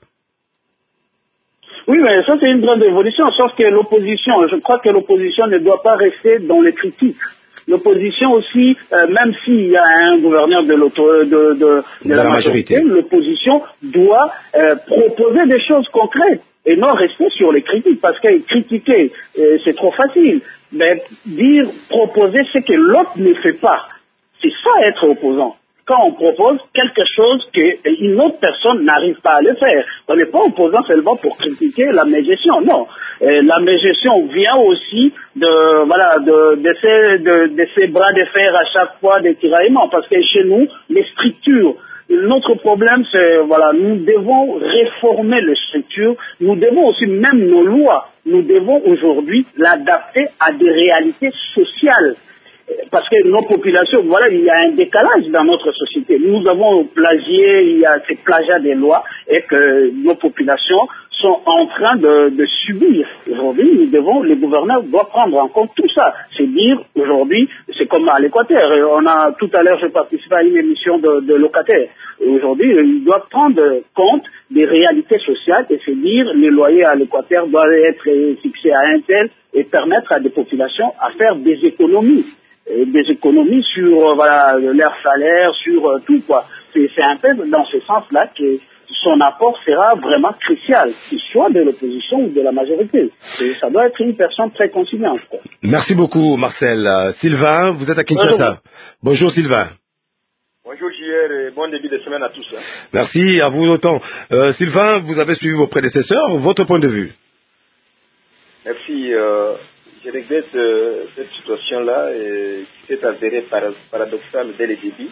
Oui, mais ça c'est une grande évolution, sauf que l'opposition, je crois que l'opposition ne doit pas rester dans les critiques. L'opposition aussi, euh, même s'il y a un gouverneur de, de, de, de, de la, la majorité, majorité, l'opposition doit euh, proposer des choses concrètes et non rester sur les critiques, parce que critiquer, euh, c'est trop facile. Mais dire, proposer ce que l'autre ne fait pas, c'est ça être opposant. Quand on propose quelque chose qu'une autre personne n'arrive pas à le faire. On n'est pas opposant seulement pour critiquer la mégestion, non. Et la mégestion vient aussi de, voilà, de, de, ces, de, de ces bras de fer à chaque fois des tiraillements, parce que chez nous, les structures, notre problème, c'est, voilà, nous devons réformer les structures, nous devons aussi, même nos lois, nous devons aujourd'hui l'adapter à des réalités sociales. Parce que nos populations, voilà, il y a un décalage dans notre société. Nous avons plagié, il y a ces plagiats des lois et que nos populations sont en train de, de subir. Aujourd'hui, nous devons, le gouverneur doit prendre en compte tout ça. C'est dire, aujourd'hui, c'est comme à l'Équateur. On a, tout à l'heure, je participais à une émission de, de locataires. Aujourd'hui, il doit prendre compte des réalités sociales et se dire, les loyers à l'Équateur doivent être fixés à un tel et permettre à des populations à faire des économies. Et des économies sur euh, voilà, leur salaire, sur euh, tout quoi. C'est, c'est un peu dans ce sens-là que son apport sera vraiment crucial, qu'il soit de l'opposition ou de la majorité. Et ça doit être une personne très conciliante. Quoi. Merci beaucoup Marcel. Euh, Sylvain, vous êtes à Kinshasa. Bonjour, Bonjour Sylvain. Bonjour J R et bon début de semaine à tous. Hein. Merci, à vous autant. Euh, Sylvain, vous avez suivi vos prédécesseurs, votre point de vue. Merci. Euh... Je regrette euh, cette situation-là et qui s'est avérée paradoxale dès le début.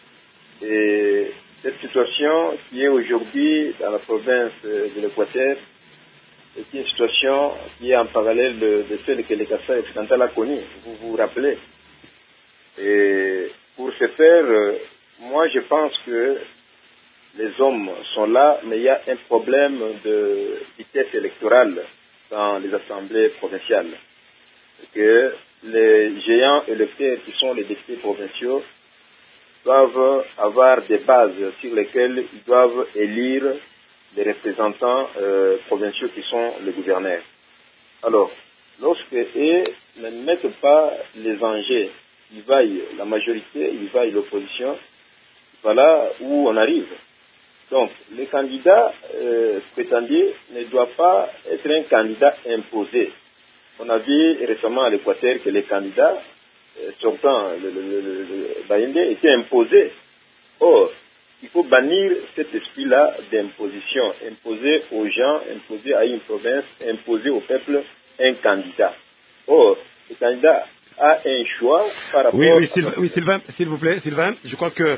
Et cette situation qui est aujourd'hui dans la province de l'Équateur est une situation qui est en parallèle de, de celle que le Kassai occidental a connue, vous vous rappelez. Et pour ce faire, euh, moi je pense que les hommes sont là, mais il y a un problème de vitesse électorale dans les assemblées provinciales. Que les géants électeurs qui sont les députés provinciaux doivent avoir des bases sur lesquelles ils doivent élire les représentants euh, provinciaux qui sont les gouverneurs. Alors, lorsque eux ne mettent pas les enjeux, ils vaillent la majorité, ils vaillent l'opposition, voilà où on arrive. Donc, le candidat euh, prétendu ne doit pas être un candidat imposé. On a vu récemment à l'Équateur que les candidats euh, sortant le, le, le, le Bayende étaient imposés. Or, il faut bannir cet esprit-là d'imposition, imposer aux gens, imposer à une province, imposer au peuple un candidat. Or, le candidat a un choix par rapport oui, oui, à... Sylvain, oui, Sylvain, s'il vous plaît, Sylvain, je crois que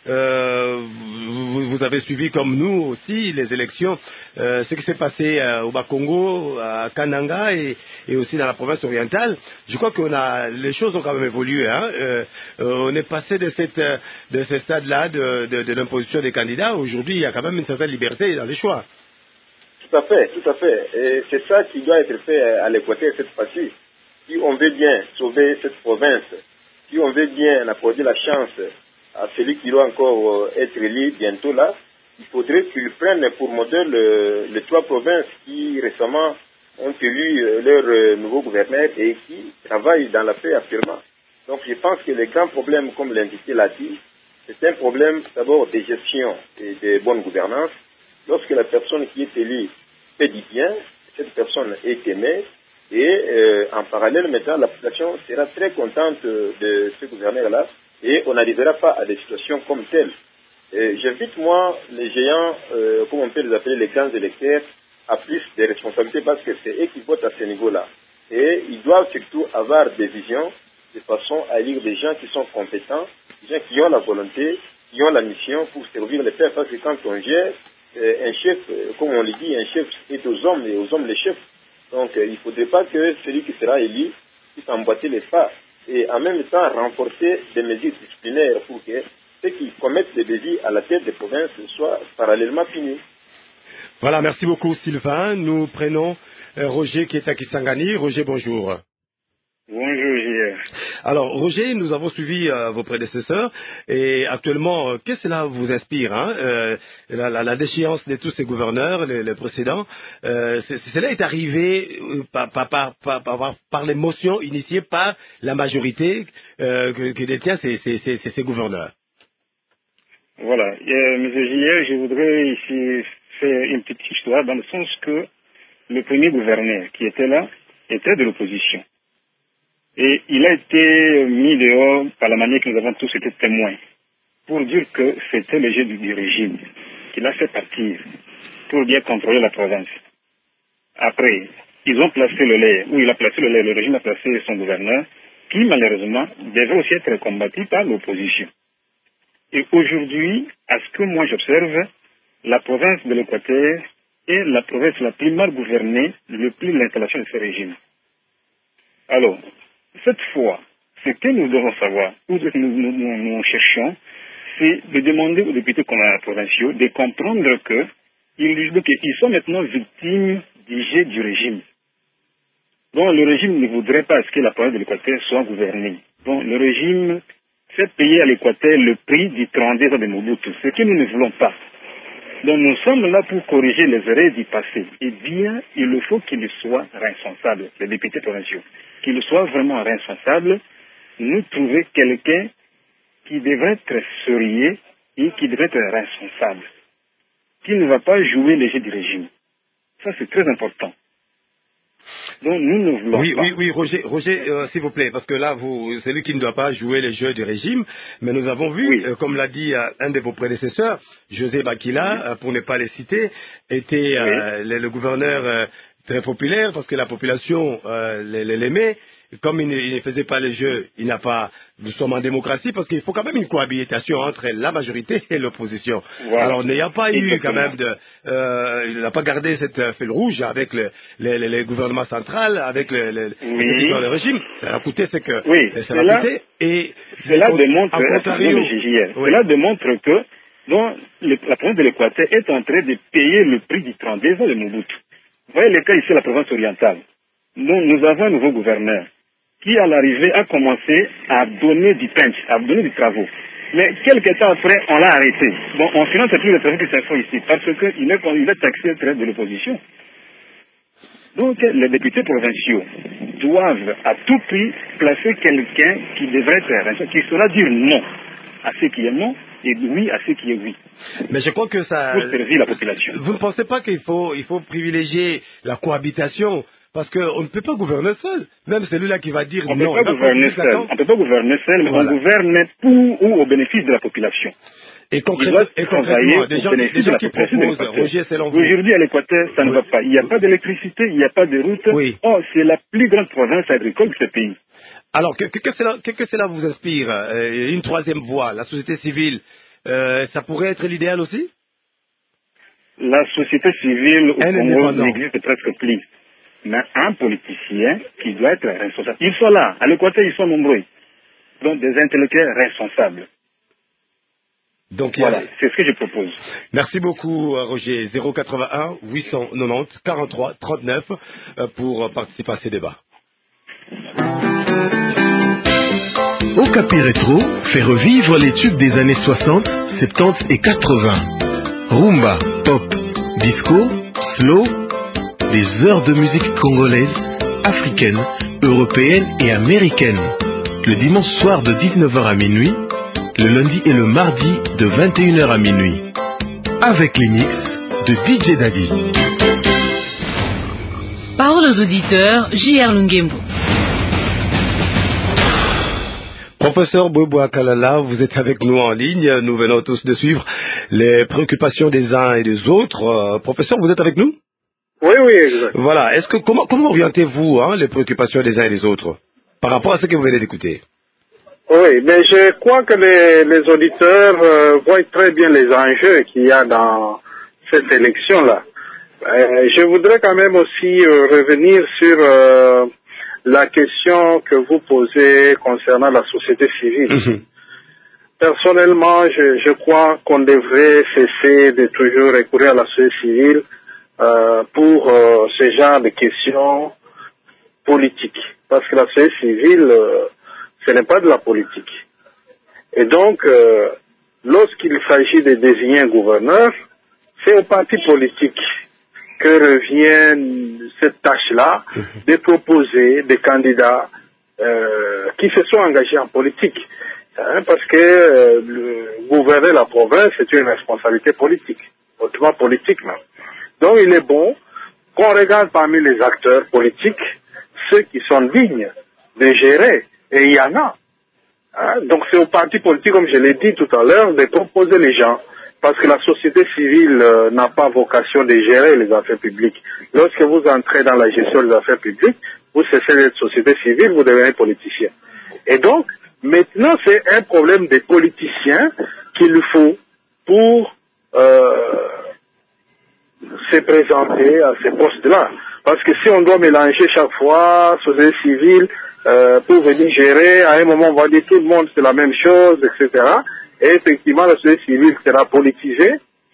euh, vous, vous avez suivi comme nous aussi les élections, euh, ce qui s'est passé euh, au Bas-Congo, à Kananga et, et aussi dans la province orientale. Je crois qu'on a, les choses ont quand même évolué. Hein. Euh, euh, on est passé de cette, de ce stade-là de, de, de l'imposition des candidats. Aujourd'hui, il y a quand même une certaine liberté dans les choix. Tout à fait, tout à fait. Et c'est ça qui doit être fait à l'Équateur cette fois-ci. Si on veut bien sauver cette province, si on veut bien accorder la chance à celui qui doit encore être élu bientôt là, il faudrait qu'ils prennent pour modèle euh, les trois provinces qui récemment ont élu leur euh, nouveau gouverneur et qui travaillent dans la paix actuellement. Donc je pense que les grands problèmes, comme l'invité l'a dit, c'est un problème d'abord de gestion et de bonne gouvernance. Lorsque la personne qui est élue fait du bien, cette personne est aimée et euh, en parallèle maintenant la population sera très contente de ce gouverneur-là et on n'arrivera pas à des situations comme telles. J'invite moi les géants, euh, comme on peut les appeler les grands électeurs, à plus de responsabilités parce que c'est eux qui votent à ce niveau-là. Et ils doivent surtout avoir des visions de façon à élire des gens qui sont compétents, des gens qui ont la volonté, qui ont la mission pour servir les peuples. Parce que quand on gère, euh, un chef, euh, comme on le dit, un chef est aux hommes et aux hommes les chefs. Donc euh, il ne faudrait pas que celui qui sera élu puisse emboîter les pas et en même temps renforcer des mesures disciplinaires pour que ceux qui commettent des délits à la tête des provinces soient parallèlement punis. Voilà, merci beaucoup Sylvain. Nous prenons euh, Roger qui est à Kisangani. Roger, bonjour. Bonjour, J R. Alors, Roger, nous avons suivi euh, vos prédécesseurs et actuellement, euh, qu'est-ce que cela vous inspire hein euh, la, la, la déchéance de tous ces gouverneurs, les, les précédents, euh, cela est arrivé euh, par, par, par, par, par, par l'émotion initiée par la majorité euh, que, que détient ces, ces, ces, ces gouverneurs. Voilà, euh, M. J R, je voudrais ici faire une petite histoire dans le sens que le premier gouverneur qui était là était de l'opposition. Et il a été mis dehors par la manière que nous avons tous été témoins pour dire que c'était le jeu du, du régime qu'il a fait partir pour bien contrôler la province. Après, ils ont placé le lait, ou il a placé le lait, le régime a placé son gouverneur, qui malheureusement devait aussi être combattu par l'opposition. Et aujourd'hui, à ce que moi j'observe, la province de l'Équateur est la province la plus mal gouvernée depuis l'installation de ce régime. Alors, cette fois, ce que nous devons savoir, ou ce que nous, nous, nous, nous cherchons, c'est de demander aux députés provinciaux de comprendre que ils, ils sont maintenant victimes du jeu du régime. Donc le régime ne voudrait pas que la province de l'Équateur soit gouvernée. Donc le régime fait payer à l'Équateur le prix du trente-deux ans de Mobutu, ce que nous ne voulons pas. Donc nous sommes là pour corriger les erreurs du passé. Eh bien, il faut qu'ils soient responsables, les députés provinciaux. Qu'ils soient vraiment responsables, nous trouver quelqu'un qui devrait être sérieux et qui devrait être responsable. Qui ne va pas jouer les jeux du régime. Ça, c'est très important. Donc, nous ne voulons oui, pas. Oui, oui, Roger, Roger euh, s'il vous plaît, parce que là, vous, c'est lui qui ne doit pas jouer les jeux du régime, mais nous avons vu, oui. euh, comme l'a dit euh, un de vos prédécesseurs, José Bakila, oui. euh, pour ne pas les citer, était euh, oui. le, le gouverneur euh, très populaire, parce que la population euh, l'aimait. Comme il ne, il ne faisait pas les jeux, il n'a pas, nous sommes en démocratie, parce qu'il faut quand même une cohabitation entre la majorité et l'opposition. Voilà. Alors, il n'y a pas eu quand même de, euh, il n'a pas gardé cette euh, fil rouge avec le, le, le, le gouvernement central, avec le, le, oui. le, le régime. Ça a coûté ce que oui. ça a coûté. Et cela démontre, contrario, oui. cela démontre que donc, le, la province de l'Équateur est en train de payer le prix du trente-deux ans de Mobutu. Vous voyez le cas ici, la province orientale. Nous, nous avons un nouveau gouverneur qui, à l'arrivée, a commencé à donner du punch, à donner du travaux. Mais quelques temps après, on l'a arrêté. Bon, on finance plus les travaux qui se font ici, parce qu'il est, il est taxé très de l'opposition. Donc, les députés provinciaux doivent à tout prix placer quelqu'un qui devrait être, qui saura dire non à ce qui est non et oui à ce qui est oui. Mais je crois que ça... Pour servir la population. Vous ne pensez pas qu'il faut, il faut privilégier la cohabitation? Parce qu'on ne peut pas gouverner seul. Même celui-là qui va dire on non. Peut pas gouverner seul. On ne peut pas gouverner seul, mais voilà. On gouverne pour ou au bénéfice de la population. Et, concrètement, et concrètement, des gens, des gens qui proposent, Roger, selon vous. Aujourd'hui, à l'Équateur, ça oui. ne va pas. Il n'y a pas d'électricité, il n'y a pas de route. Oui. Oh, c'est la plus grande province agricole de ce pays. Alors, que, que, que, cela, que, que cela vous inspire euh, une troisième voie, la société civile, euh, ça pourrait être l'idéal aussi? La société civile au Un Congo n'existe presque plus. Mais un politicien qui doit être responsable. Ils sont là, à l'Équateur, ils sont nombreux. Donc des intellectuels responsables. Donc, voilà, a... c'est ce que je propose. Merci beaucoup, Roger. zéro quatre-vingt-un huit cent quatre-vingt-dix quarante-trois trente-neuf pour participer à ces débats. Okapi Rétro fait revivre les tubes des années soixante, soixante-dix et quatre-vingts. Rumba, pop, disco, slow, des heures de musique congolaise, africaine, européenne et américaine. Le dimanche soir de dix-neuf heures à minuit, le lundi et le mardi de vingt et une heures à minuit. Avec les mix de D J Daddy. Parole aux auditeurs, J R Lungembo. Professeur Boubouya Kalala, vous êtes avec nous en ligne. Nous venons tous de suivre les préoccupations des uns et des autres. Euh, professeur, vous êtes avec nous? Oui, oui, exact. Voilà. Est-ce que comment, comment orientez-vous hein, les préoccupations des uns et des autres par rapport à ce que vous venez d'écouter? Oui, mais je crois que les, les auditeurs euh, voient très bien les enjeux qu'il y a dans cette élection-là. Euh, je voudrais quand même aussi euh, revenir sur euh, la question que vous posez concernant la société civile. Mmh. Personnellement, je, je crois qu'on devrait cesser de toujours recourir à la société civile euh, pour euh, ce genre de questions politiques. Parce que la société civile, euh, ce n'est pas de la politique. Et donc, euh, lorsqu'il s'agit de désigner un gouverneur, c'est au parti politique que revient cette tâche-là de proposer des candidats euh, qui se sont engagés en politique. Hein, parce que euh, le gouverner la province, c'est une responsabilité politique, hautement politique même. Donc il est bon qu'on regarde parmi les acteurs politiques ceux qui sont dignes de gérer, et il y en a. Hein, donc c'est au parti politique, comme je l'ai dit tout à l'heure, de proposer les gens. Parce que la société civile euh, n'a pas vocation de gérer les affaires publiques. Lorsque vous entrez dans la gestion des affaires publiques, vous cessez d'être société civile, vous devenez politicien. Et donc, maintenant, c'est un problème des politiciens qu'il faut pour euh, se présenter à ces postes-là. Parce que si on doit mélanger chaque fois société civile euh, pour venir gérer, à un moment, on va dire tout le monde c'est la même chose, et cetera. Et effectivement, la société civile sera politisée.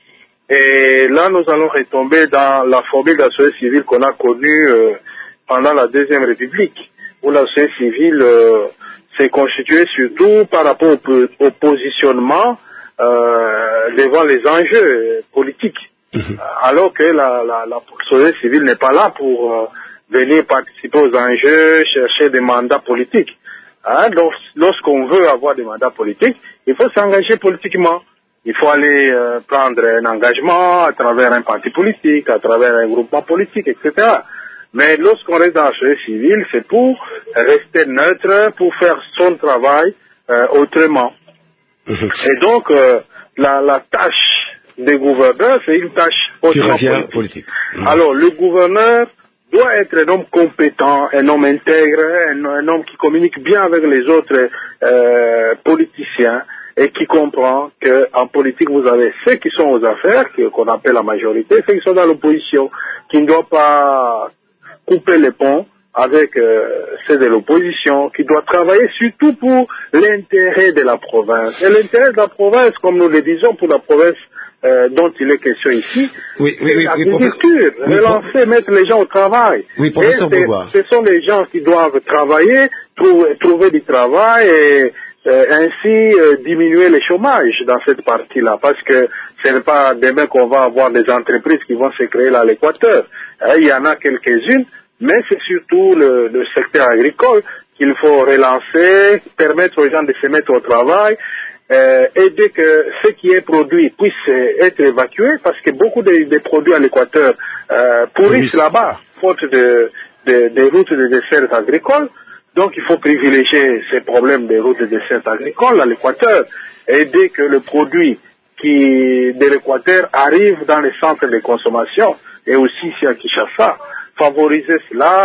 Et là, nous allons retomber dans la formule de la société civile qu'on a connue euh, pendant la Deuxième République, où la société civile euh, s'est constituée surtout par rapport au, au positionnement euh, devant les enjeux politiques. Mmh. Alors que la, la, la société civile n'est pas là pour euh, venir participer aux enjeux, chercher des mandats politiques. Hein, donc, lorsqu'on veut avoir des mandats politiques, il faut s'engager politiquement. Il faut aller euh, prendre un engagement à travers un parti politique, à travers un groupement politique, et cetera. Mais lorsqu'on reste dans la société civile, c'est pour rester neutre, pour faire son travail euh, autrement. Et donc, euh, la, la tâche des gouverneurs, c'est une tâche hautement politique. politique. Mmh. Alors, le gouverneur doit être un homme compétent, un homme intègre, un, un homme qui communique bien avec les autres euh, politiciens et qui comprend qu'en politique, vous avez ceux qui sont aux affaires, qu'on appelle la majorité, ceux qui sont dans l'opposition, qui ne doivent pas couper les ponts avec euh, ceux de l'opposition, qui doivent travailler surtout pour l'intérêt de la province. Et l'intérêt de la province, comme nous le disons, pour la province Euh, dont il est question ici, oui, oui, oui, l'agriculture, oui, relancer, oui, mettre les gens au travail. Oui, et ce sont les gens qui doivent travailler, trouver, trouver du travail et euh, ainsi euh, diminuer le chômage dans cette partie-là, parce que ce n'est pas demain qu'on va avoir des entreprises qui vont se créer là à l'Équateur. Euh, il y en a quelques-unes, mais c'est surtout le, le secteur agricole qu'il faut relancer, permettre aux gens de se mettre au travail, Euh, aider que ce qui est produit puisse euh, être évacué, parce que beaucoup de, de produits à l'Équateur euh, pourrissent oui. là-bas, faute de, de, de routes de dessert agricoles. Donc il faut privilégier ces problèmes de routes de dessert agricoles à l'Équateur, aider que le produit qui de l'Équateur arrive dans les centres de consommation et aussi ici à Kinshasa, favoriser cela,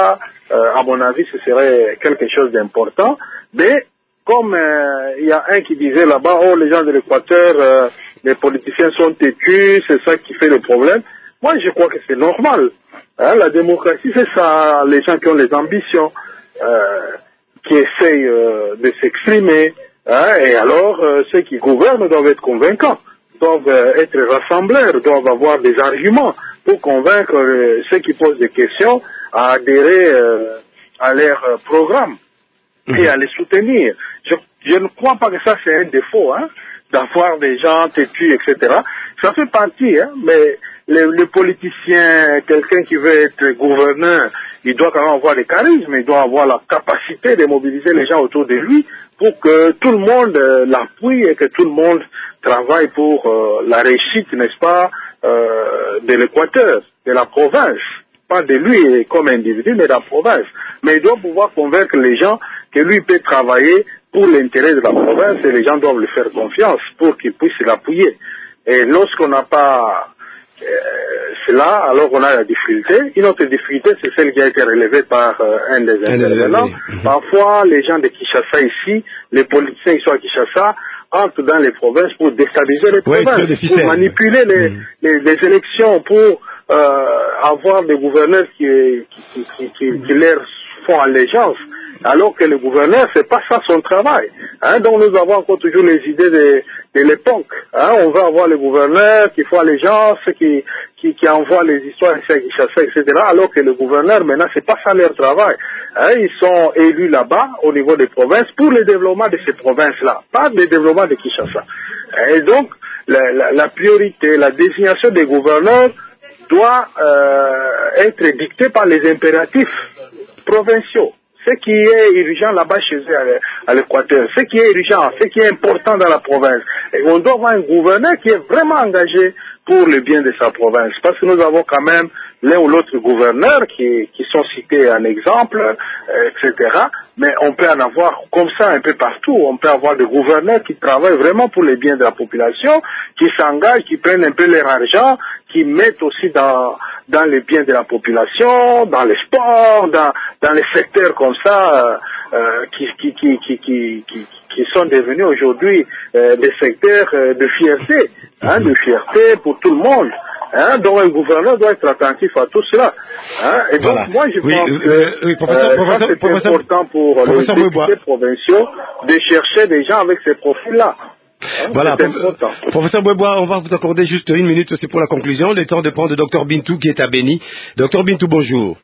euh, à mon avis, ce serait quelque chose d'important. Mais comme euh, il y a un qui disait là-bas, oh, les gens de l'Équateur, euh, les politiciens sont têtus, c'est ça qui fait le problème. Moi, je crois que c'est normal. Hein, la démocratie, c'est ça. Les gens qui ont les ambitions, euh, qui essayent euh, de s'exprimer. Hein, et alors, euh, ceux qui gouvernent doivent être convaincants, doivent euh, être rassembleurs, doivent avoir des arguments pour convaincre euh, ceux qui posent des questions à adhérer euh, à leur euh, programme et à les soutenir. Je, je ne crois pas que ça c'est un défaut, hein, d'avoir des gens têtus, et cetera. Ça fait partie, hein, mais le, le politicien, quelqu'un qui veut être gouverneur, il doit quand même avoir des charismes, il doit avoir la capacité de mobiliser les gens autour de lui pour que tout le monde euh, l'appuie et que tout le monde travaille pour euh, la réussite, n'est-ce pas, euh, de l'Équateur, de la province. Pas de lui comme individu, mais de la province. Mais il doit pouvoir convaincre les gens que lui peut travailler pour l'intérêt de la province et les gens doivent lui faire confiance pour qu'ils puissent l'appuyer. Et lorsqu'on n'a pas euh, cela, alors on a la difficulté. Une autre difficulté, c'est celle qui a été relevée par euh, un des intervenants. Parfois, les gens de Kinshasa ici, les politiciens qui sont à Kinshasa, entrent dans les provinces pour déstabiliser les ouais, provinces, pour manipuler les, mmh. les, les élections, pour euh, avoir des gouverneurs qui, qui, qui, qui, qui leur font allégeance. Alors que le gouverneur, c'est pas ça son travail. Hein, donc nous avons encore toujours les idées de, de l'époque. Hein, on veut avoir le gouverneur qui font allégeance, qui, qui, qui envoie les histoires ici à Kinshasa, et cetera. Alors que le gouverneur, maintenant, c'est pas ça leur travail. Hein, ils sont élus là-bas, au niveau des provinces, pour le développement de ces provinces-là, pas le développement de Kinshasa. Et donc, la, la, la priorité, la désignation des gouverneurs doit euh, être dictée par les impératifs provinciaux. Ce qui est urgent là-bas chez eux à l'Équateur, ce qui est urgent, ce qui est important dans la province. Et on doit avoir un gouverneur qui est vraiment engagé pour le bien de sa province. Parce que nous avons quand même l'un ou l'autre gouverneur qui, qui sont cités en exemple, euh, et cetera. Mais on peut en avoir comme ça un peu partout. On peut avoir des gouverneurs qui travaillent vraiment pour le bien de la population, qui s'engagent, qui prennent un peu leur argent, qui mettent aussi dans, dans le bien de la population, dans le sport, dans, dans les secteurs comme ça, euh, qui, qui, qui, qui, qui, qui, qui sont devenus aujourd'hui euh, des secteurs euh, de fierté, hein, de fierté pour tout le monde. Hein, donc un gouverneur doit être attentif à tout cela. Hein, et donc voilà. Moi je oui, pense que euh, oui, professeur, euh, professeur, ça c'est professeur, important pour les députés provinciaux de chercher des gens avec ces profils-là. Hein, voilà, prof, professeur Bouébois, on va vous accorder juste une minute aussi pour la conclusion. Le temps de prendre docteur Bintou qui est à Béni. docteur Bintou, bonjour.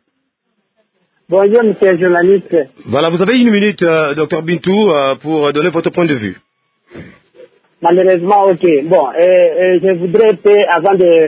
Bonjour, monsieur le journaliste. Voilà, vous avez une minute, euh, docteur Bintou, euh, pour donner votre point de vue. Malheureusement, ok. Bon, et, et je voudrais, avant de...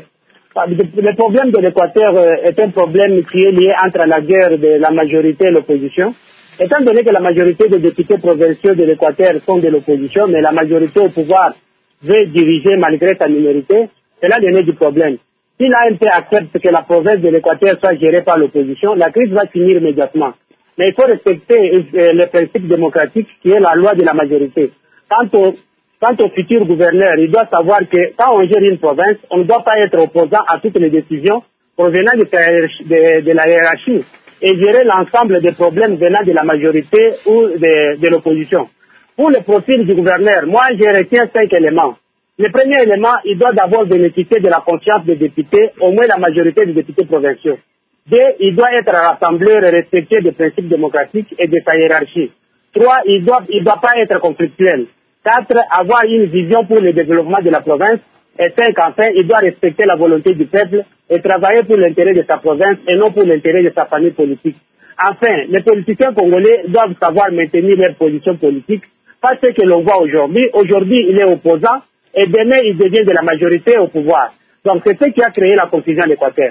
Le problème de l'Équateur est un problème qui est lié entre la guerre de la majorité et l'opposition. Étant donné que la majorité des députés provinciaux de l'Équateur sont de l'opposition, mais la majorité au pouvoir veut diriger malgré sa minorité, c'est là le nez du problème. Si l'A M P accepte que la province de l'Équateur soit gérée par l'opposition, la crise va finir immédiatement. Mais il faut respecter le principe démocratique qui est la loi de la majorité. Quant au Quant au futur gouverneur, il doit savoir que quand on gère une province, on ne doit pas être opposant à toutes les décisions provenant de, de, de la hiérarchie et gérer l'ensemble des problèmes venant de la majorité ou de, de l'opposition. Pour le profil du gouverneur, moi je retiens cinq éléments. Le premier élément, il doit d'abord bénéficier de la confiance des députés, au moins la majorité des députés provinciaux. Deux, il doit être rassembleur et respecter des principes démocratiques et de sa hiérarchie. Trois, il ne doit, il doit pas être conflictuel. Quatre, avoir une vision pour le développement de la province. Et cinq, enfin, il doit respecter la volonté du peuple et travailler pour l'intérêt de sa province et non pour l'intérêt de sa famille politique. Enfin, les politiciens congolais doivent savoir maintenir leur position politique, pas ce que l'on voit aujourd'hui. Aujourd'hui, il est opposant et demain, il devient de la majorité au pouvoir. Donc, c'est ce qui a créé la confusion à l'Équateur.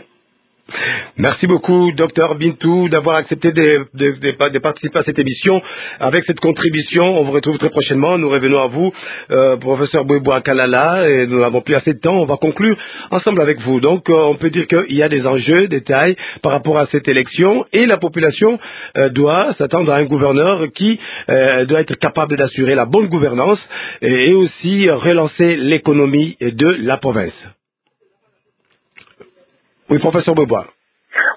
Merci beaucoup, docteur Bintou, d'avoir accepté de, de, de, de participer à cette émission. Avec cette contribution, on vous retrouve très prochainement. Nous revenons à vous, euh, professeur Bouébois Kalala, et nous n'avons plus assez de temps. On va conclure ensemble avec vous. Donc, euh, on peut dire qu'il y a des enjeux, des tailles par rapport à cette élection, et la population euh, doit s'attendre à un gouverneur qui euh, doit être capable d'assurer la bonne gouvernance et, et aussi relancer l'économie de la province. Oui, professeur Bouébois.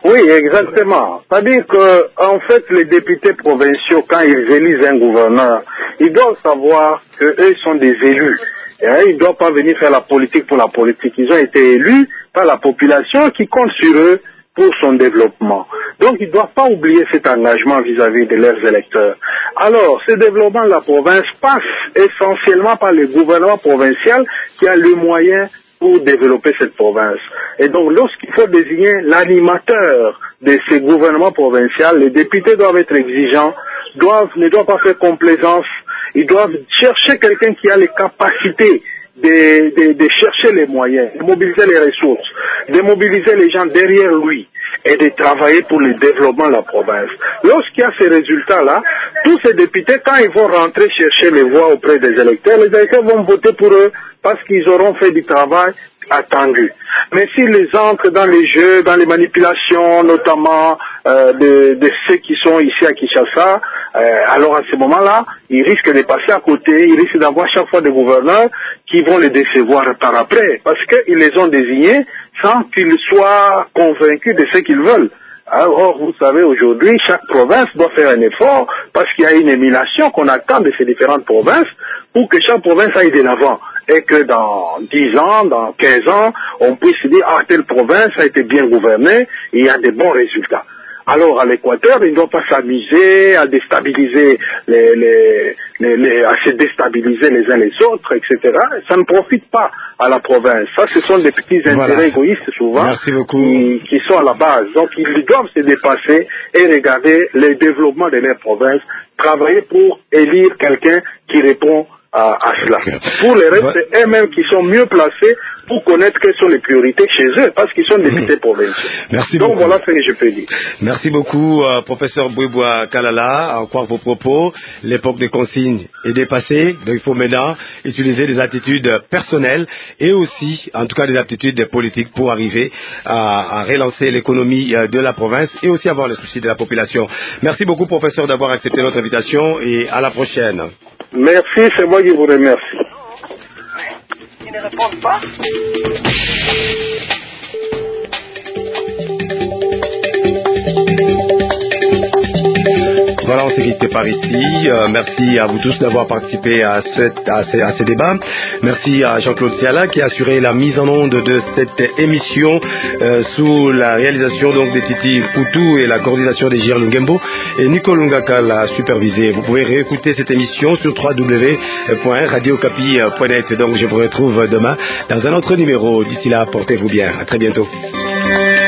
Oui, exactement. C'est-à-dire que, en fait, les députés provinciaux, quand ils élisent un gouverneur, ils doivent savoir qu'eux sont des élus. Et ils ne doivent pas venir faire la politique pour la politique. Ils ont été élus par la population qui compte sur eux pour son développement. Donc, ils ne doivent pas oublier cet engagement vis-à-vis de leurs électeurs. Alors, ce développement de la province passe essentiellement par le gouvernement provincial qui a le moyen pour développer cette province. Et donc, lorsqu'il faut désigner l'animateur de ce gouvernement provincial, les députés doivent être exigeants, doivent, ne doivent pas faire complaisance, ils doivent chercher quelqu'un qui a les capacités de, de, de chercher les moyens, de mobiliser les ressources, de mobiliser les gens derrière lui et de travailler pour le développement de la province. Lorsqu'il y a ces résultats-là, tous ces députés, quand ils vont rentrer chercher les voix auprès des électeurs, les électeurs vont voter pour eux parce qu'ils auront fait du travail attendu. Mais s'ils entrent dans les jeux, dans les manipulations, notamment euh, de, de ceux qui sont ici à Kinshasa, euh, alors à ce moment-là, ils risquent de passer à côté, ils risquent d'avoir chaque fois des gouverneurs qui vont les décevoir par après, parce qu'ils les ont désignés sans qu'ils soient convaincus de ce qu'ils veulent. Alors, vous savez, aujourd'hui, chaque province doit faire un effort parce qu'il y a une émulation qu'on attend de ces différentes provinces pour que chaque province aille de l'avant et que dans dix ans, dans quinze ans, on puisse dire « Ah, telle province a été bien gouvernée et il y a des bons résultats ». Alors, à l'Équateur, ils ne doivent pas s'amuser à déstabiliser les, les, les, les, à se déstabiliser les uns les autres, et cetera. Ça ne profite pas à la province. Ça, ce sont des petits intérêts voilà. égoïstes, souvent, qui, qui sont à la base. Donc, ils doivent se dépasser et regarder le développement de leur province, travailler pour élire quelqu'un qui répond à, à cela. Okay. Pour les restes, ouais. c'est eux-mêmes qui sont mieux placés pour connaître quelles sont les priorités chez eux, parce qu'ils sont députés mmh. provinciaux. Merci Donc beaucoup. voilà ce que je peux dire. Merci beaucoup, euh, professeur Bouiboua Kalala. En croire vos propos, l'époque des consignes est dépassée, donc il faut maintenant utiliser des attitudes personnelles et aussi, en tout cas, des aptitudes politiques pour arriver à, à relancer l'économie de la province et aussi avoir le souci de la population. Merci beaucoup, professeur, d'avoir accepté notre invitation et à la prochaine. Merci, c'est moi qui vous remercie. Ils ne répondent pas. Voilà, on s'est quitté par ici. Euh, merci à vous tous d'avoir participé à ce, à ce, à ce débat. Merci à Jean-Claude Siala qui a assuré la mise en onde de cette émission euh, sous la réalisation donc de Titi Poutou et la coordination de Gilles Lungembo. Et Nicole Lungaka l'a supervisé. Vous pouvez réécouter cette émission sur w w w point radio okapi point net. Donc je vous retrouve demain dans un autre numéro. D'ici là, portez-vous bien. À très bientôt.